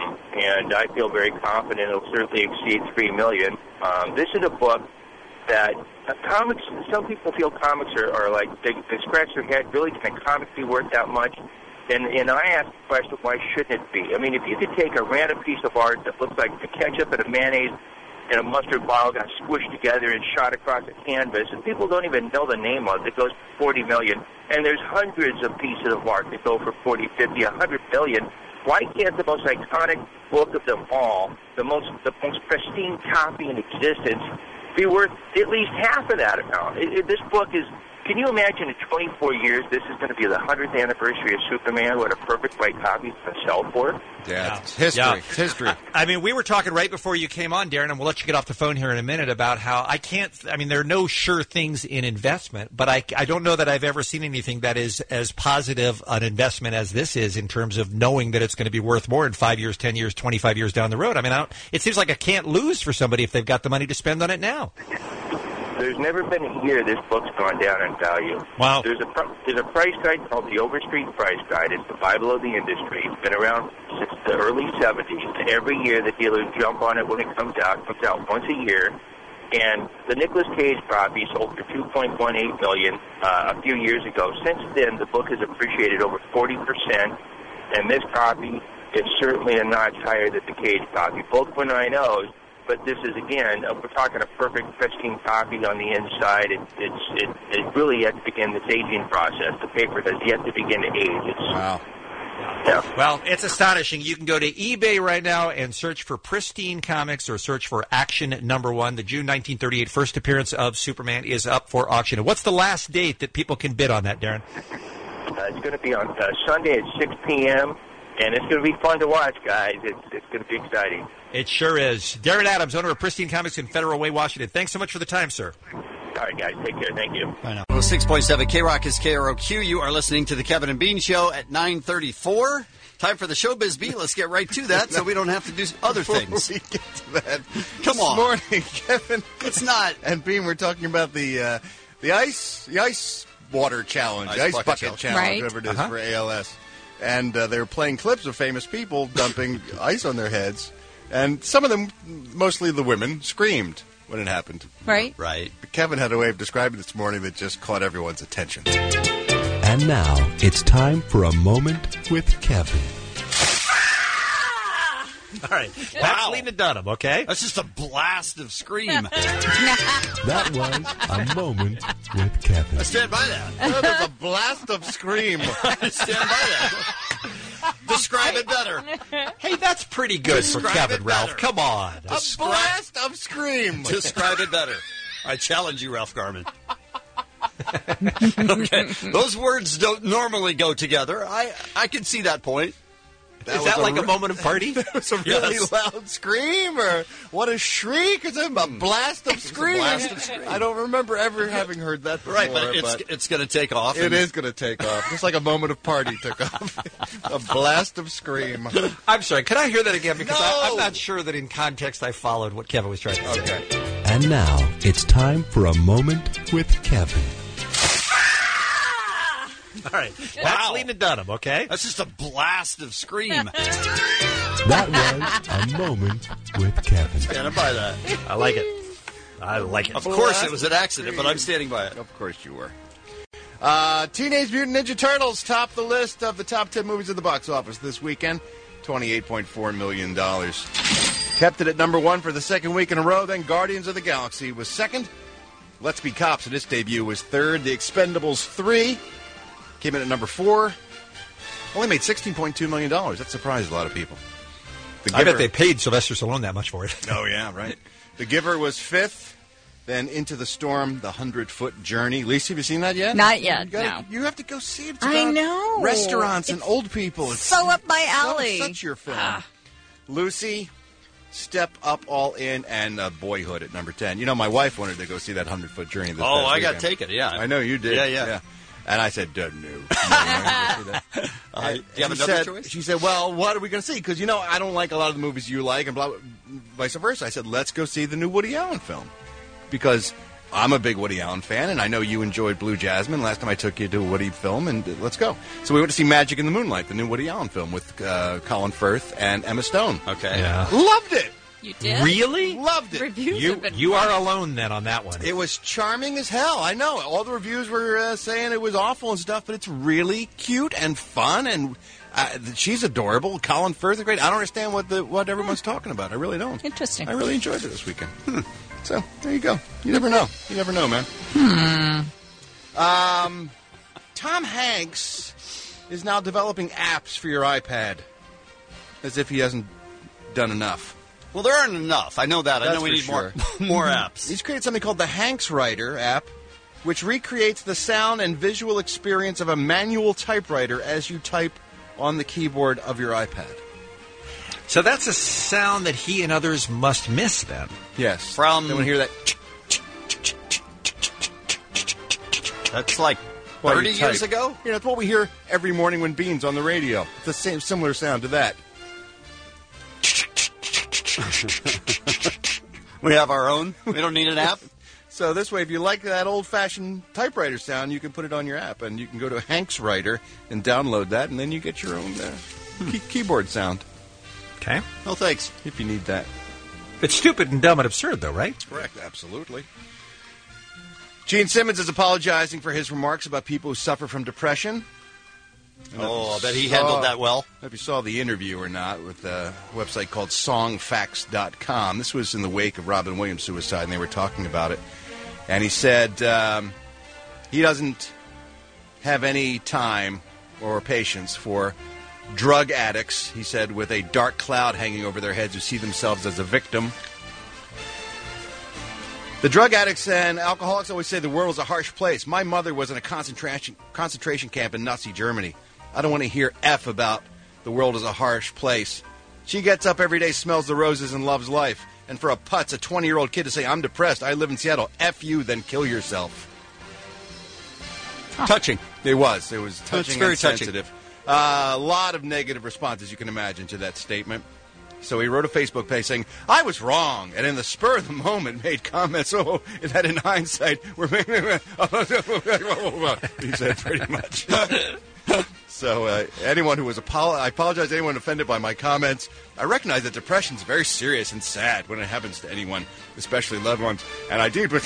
And I feel very confident it'll certainly exceed $3 million. This is a book that comics, some people feel comics are like, they scratch their head, really, can a comic be worth that much? And I ask the question, why shouldn't it be? I mean, if you could take a random piece of art that looks like a ketchup and a mayonnaise and a mustard bottle got squished together and shot across a canvas, and people don't even know the name of it goes for $40 million. And there's hundreds of pieces of art that go for 40, 50, 100 million. Why can't the most iconic book of them all, the most pristine copy in existence, be worth at least half of that amount? This book is, can you imagine in 24 years this is going to be the 100th anniversary of Superman, what a perfect white copy is going to sell for? Yeah, it's history. Yeah. It's history. I mean, we were talking right before you came on, Darren, and we'll let you get off the phone here in a minute about how there are no sure things in investment, but I don't know that I've ever seen anything that is as positive an investment as this is in terms of knowing that it's going to be worth more in 5 years, 10 years, 25 years down the road. I mean, it seems like a can't lose for somebody if they've got the money to spend on it now. There's never been a year this book's gone down in value. Wow. There's a price guide called the Overstreet Price Guide. It's the Bible of the industry. It's been around since the early 70s. And every year the dealers jump on it when it comes out. It comes out once a year. And the Nicolas Cage copy sold for $2.18 million a few years ago. Since then, the book has appreciated over 40%. And this copy is certainly a notch higher than the Cage copy. Both were 9.0s. But this is, again, we're talking a perfect pristine copy on the inside. It's really yet to begin this aging process. The paper has yet to begin to age. Wow. Yeah. Well, it's astonishing. You can go to eBay right now and search for Pristine Comics or search for Action #1. The June 1938 first appearance of Superman is up for auction. And what's the last date that people can bid on that, Darren? It's going to be on Sunday at 6 p.m., and it's going to be fun to watch, guys. It's going to be exciting. It sure is. Darren Adams, owner of Pristine Comics in Federal Way, Washington. Thanks so much for the time, sir. All right, guys. Take care. Thank you. Bye now. 6.7 K-Rock is KROQ. You are listening to the Kevin and Bean Show at 9:34. Time for the Showbiz Beat. Let's get right to that so we don't have to do other things. Before we get to that, Come on. This morning, Kevin. It's not. And Bean, we're talking about the ice water challenge, ice bucket challenge, right. whatever it is for ALS. And they were playing clips of famous people dumping ice on their heads. And some of them, mostly the women, screamed when it happened. Right. Right. But Kevin had a way of describing this morning that just caught everyone's attention. And now it's time for a moment with Kevin. All right. That's Lena Dunham, okay? That's just a blast of scream. That was a moment with Kevin. I stand by that. That was a blast of scream. I stand by that. Describe it better. Hey, that's pretty good for Kevin, Ralph. Come on. A blast of scream. Describe it better. I challenge you, Ralph Garman. Okay. Those words don't normally go together. I can see that point. Is that like a moment of party? That was a really loud scream, or what a shriek! It's a blast of scream. I don't remember ever having heard that before. Right, but it's going to take off. It is going to take off. Just like a moment of party took off. A blast of scream. I'm sorry, could I hear that again? Because I'm not sure that in context I followed what Kevin was trying to say. Okay. And now it's time for a moment with Kevin. All right. That's Lena Dunham, okay? That's just a blast of scream. That was a moment with Kevin. Standing by that. I like it. I like it. Of course it was an accident, but I'm standing by it. Of course you were. Teenage Mutant Ninja Turtles topped the list of the top 10 movies at the box office this weekend. $28.4 million. Kept it at number 1 for the second week in a row. Then Guardians of the Galaxy was second. Let's Be Cops in its debut was third. The Expendables 3 came in at number 4. Only made $16.2 million. That surprised a lot of people. I bet they paid Sylvester Stallone that much for it. Oh, yeah, right. The Giver was 5th. Then Into the Storm, The 100-Foot Journey. Lisa, have you seen that yet? Not yet, no. You have to go see it. It's I about know. restaurants and old people. It's so up my alley. Such your film. Lucy, Step Up All In, and Boyhood at number 10. You know, my wife wanted to go see that 100-Foot Journey this past I got weekend. taken, yeah. I know you did. Yeah. And I said, no. Do you have another choice? She said, well, what are we going to see? Because, I don't like a lot of the movies you like, and vice versa. I said, let's go see the new Woody Allen film. Because I'm a big Woody Allen fan, and I know you enjoyed Blue Jasmine last time I took you to a Woody film, and let's go. So we went to see Magic in the Moonlight, the new Woody Allen film with Colin Firth and Emma Stone. Okay. Yeah. Loved it. You did? Really? Loved it. Reviews have been You are alone then on that one. It was charming as hell. I know. All the reviews were saying it was awful and stuff, but it's really cute and fun, and she's adorable. Colin Firth is great. I don't understand what everyone's talking about. I really don't. Interesting. I really enjoyed it this weekend. So, there you go. You never know. You never know, man. Tom Hanks is now developing apps for your iPad, as if he hasn't done enough. Well, there aren't enough. I know that. I know we need sure. more apps. He's created something called the Hanks Writer app, which recreates the sound and visual experience of a manual typewriter as you type on the keyboard of your iPad. So that's a sound that he and others must miss then. Yes. From... Then we hear that... That's like while 30 you years type. ago? That's what we hear every morning when Bean's on the radio. It's the same similar sound to that. We have our own. We don't need an app. So this way, if you like that old-fashioned typewriter sound, you can put it on your app, and you can go to Hanks Writer and download that, and then you get your own keyboard sound. Okay. Oh, thanks. If you need that. It's stupid and dumb and absurd, though, right? Correct. Absolutely. Gene Simmons is apologizing for his remarks about people who suffer from depression. I bet he handled that well. I don't know if you saw the interview or not with a website called songfacts.com. This was in the wake of Robin Williams' suicide, and they were talking about it. And he said he doesn't have any time or patience for drug addicts, he said, with a dark cloud hanging over their heads who see themselves as a victim. The drug addicts and alcoholics always say the world is a harsh place. My mother was in a concentration camp in Nazi Germany. I don't want to hear F about the world is a harsh place. She gets up every day, smells the roses, and loves life. And for a putz, a 20-year-old kid to say, I'm depressed, I live in Seattle, F you, then kill yourself. Huh. Touching. It was. It was touching. It's very and sensitive. A lot of negative responses, you can imagine, to that statement. So he wrote a Facebook page saying, I was wrong, and in the spur of the moment made comments, that in hindsight, he said pretty much. So anyone who was I apologize to anyone offended by my comments. I recognize that depression is very serious and sad when it happens to anyone, especially loved ones. And I deeply...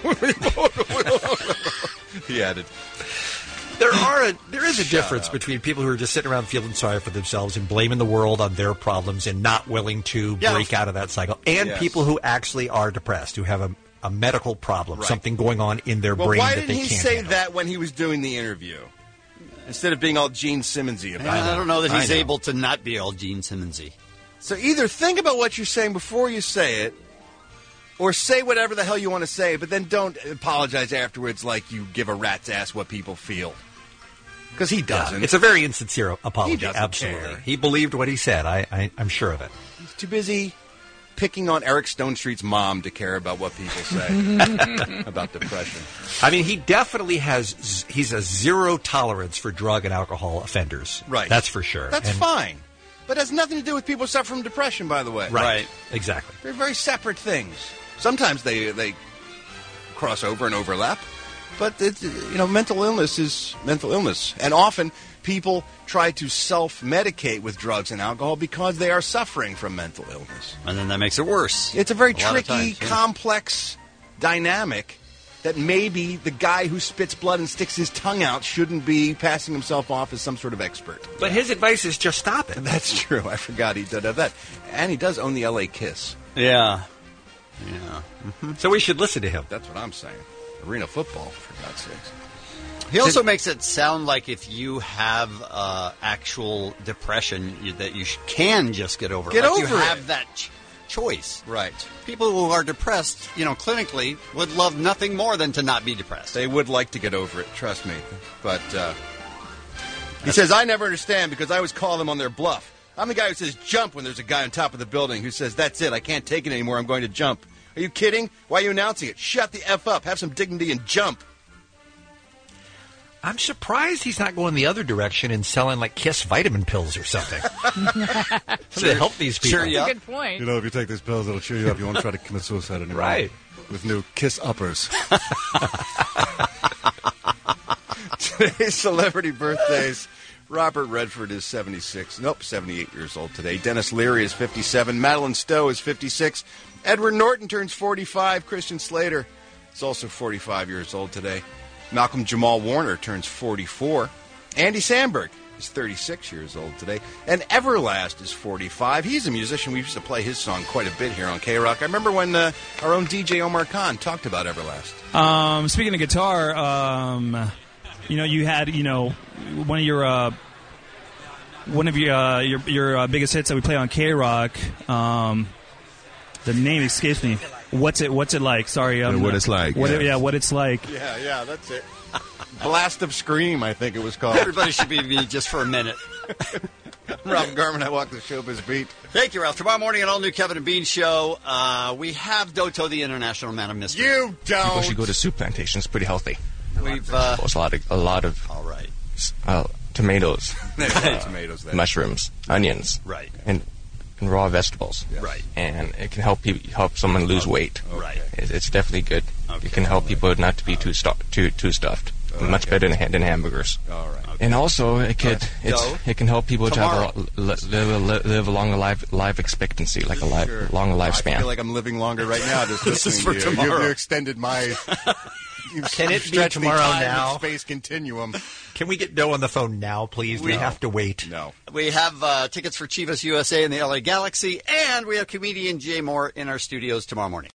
he added. There is a difference between people who are just sitting around feeling sorry for themselves and blaming the world on their problems and not willing to break out of that cycle, and people who actually are depressed, who have a medical problem, something going on in their brain that they can't Why didn't he say handle. that when he was doing the interview? Instead of being all Gene Simmonsy about it. I don't know that he's able to not be all Gene Simmonsy. So either think about what you're saying before you say it, or say whatever the hell you want to say, but then don't apologize afterwards like you give a rat's ass what people feel. Because he doesn't. Yeah, it's a very insincere apology. He doesn't Absolutely. care. He believed what he said. I'm sure of it. He's too busy picking on Eric Stone Street's mom to care about what people say about depression. I mean, he definitely he's a zero tolerance for drug and alcohol offenders. Right. That's for sure. That's fine. But it has nothing to do with people who suffer from depression, by the way. Right. Exactly. They're very separate things. Sometimes they cross over and overlap. But mental illness is mental illness. And often people try to self-medicate with drugs and alcohol because they are suffering from mental illness. And then that makes it worse. It's a very tricky, complex dynamic that maybe the guy who spits blood and sticks his tongue out shouldn't be passing himself off as some sort of expert. But his advice is just stop it. That's true. I forgot he did that. And he does own the L.A. Kiss. Yeah. Yeah. Mm-hmm. So we should listen to him. That's what I'm saying. Arena football, for God's sakes. He also makes it sound like if you have actual depression, that you can just get over it. Get like over you it. have that choice. Right. People who are depressed, clinically, would love nothing more than to not be depressed. They would like to get over it, trust me. But he says, I never understand because I always call them on their bluff. I'm the guy who says jump when there's a guy on top of the building who says, that's it, I can't take it anymore, I'm going to jump. Are you kidding? Why are you announcing it? Shut the F up. Have some dignity and jump. I'm surprised he's not going the other direction and selling like Kiss vitamin pills or something. To help these people. That's a good point. If you take these pills, it'll cheer you up. You won't try to commit suicide anymore. Right. With new Kiss uppers. Today's celebrity birthdays. Robert Redford is 78 years old today. Dennis Leary is 57. Madeline Stowe is 56. Edward Norton turns 45. Christian Slater is also 45 years old today. Malcolm Jamal Warner turns 44. Andy Samberg is 36 years old today. And Everlast is 45. He's a musician. We used to play his song quite a bit here on K-Rock. I remember when our own DJ Omar Khan talked about Everlast. Speaking of guitar, you had, one of your biggest hits that we play on K-Rock. The name escapes me. What's it like? Sorry. What it's like. What it's like. Yeah, that's it. Blast of Scream, I think it was called. Everybody should be me just for a minute. Ralph Garman, I walk the showbiz beat. Thank you, Ralph. Tomorrow morning, an all-new Kevin and Bean show. We have Doto, the International Man of Mystery. You don't. People should go to soup plantation. It's pretty healthy. We've it's a lot of all right. Tomatoes, tomatoes, mushrooms, onions, right, and raw vegetables, right, and it can help someone lose weight. Right, it's definitely good. Okay. It can help people not to be too stuffed. Much better than hamburgers. All right. Okay. And also, it can help people to have live a longer life expectancy, like longer lifespan. I feel like I'm living longer right now. Just This is listening for to you. tomorrow. You extended my. Can it be stretched the tomorrow time now? and space continuum. Can we get Doe on the phone now, please? We have to wait. No. We have tickets for Chivas USA and the LA Galaxy, and we have comedian Jay Moore in our studios tomorrow morning.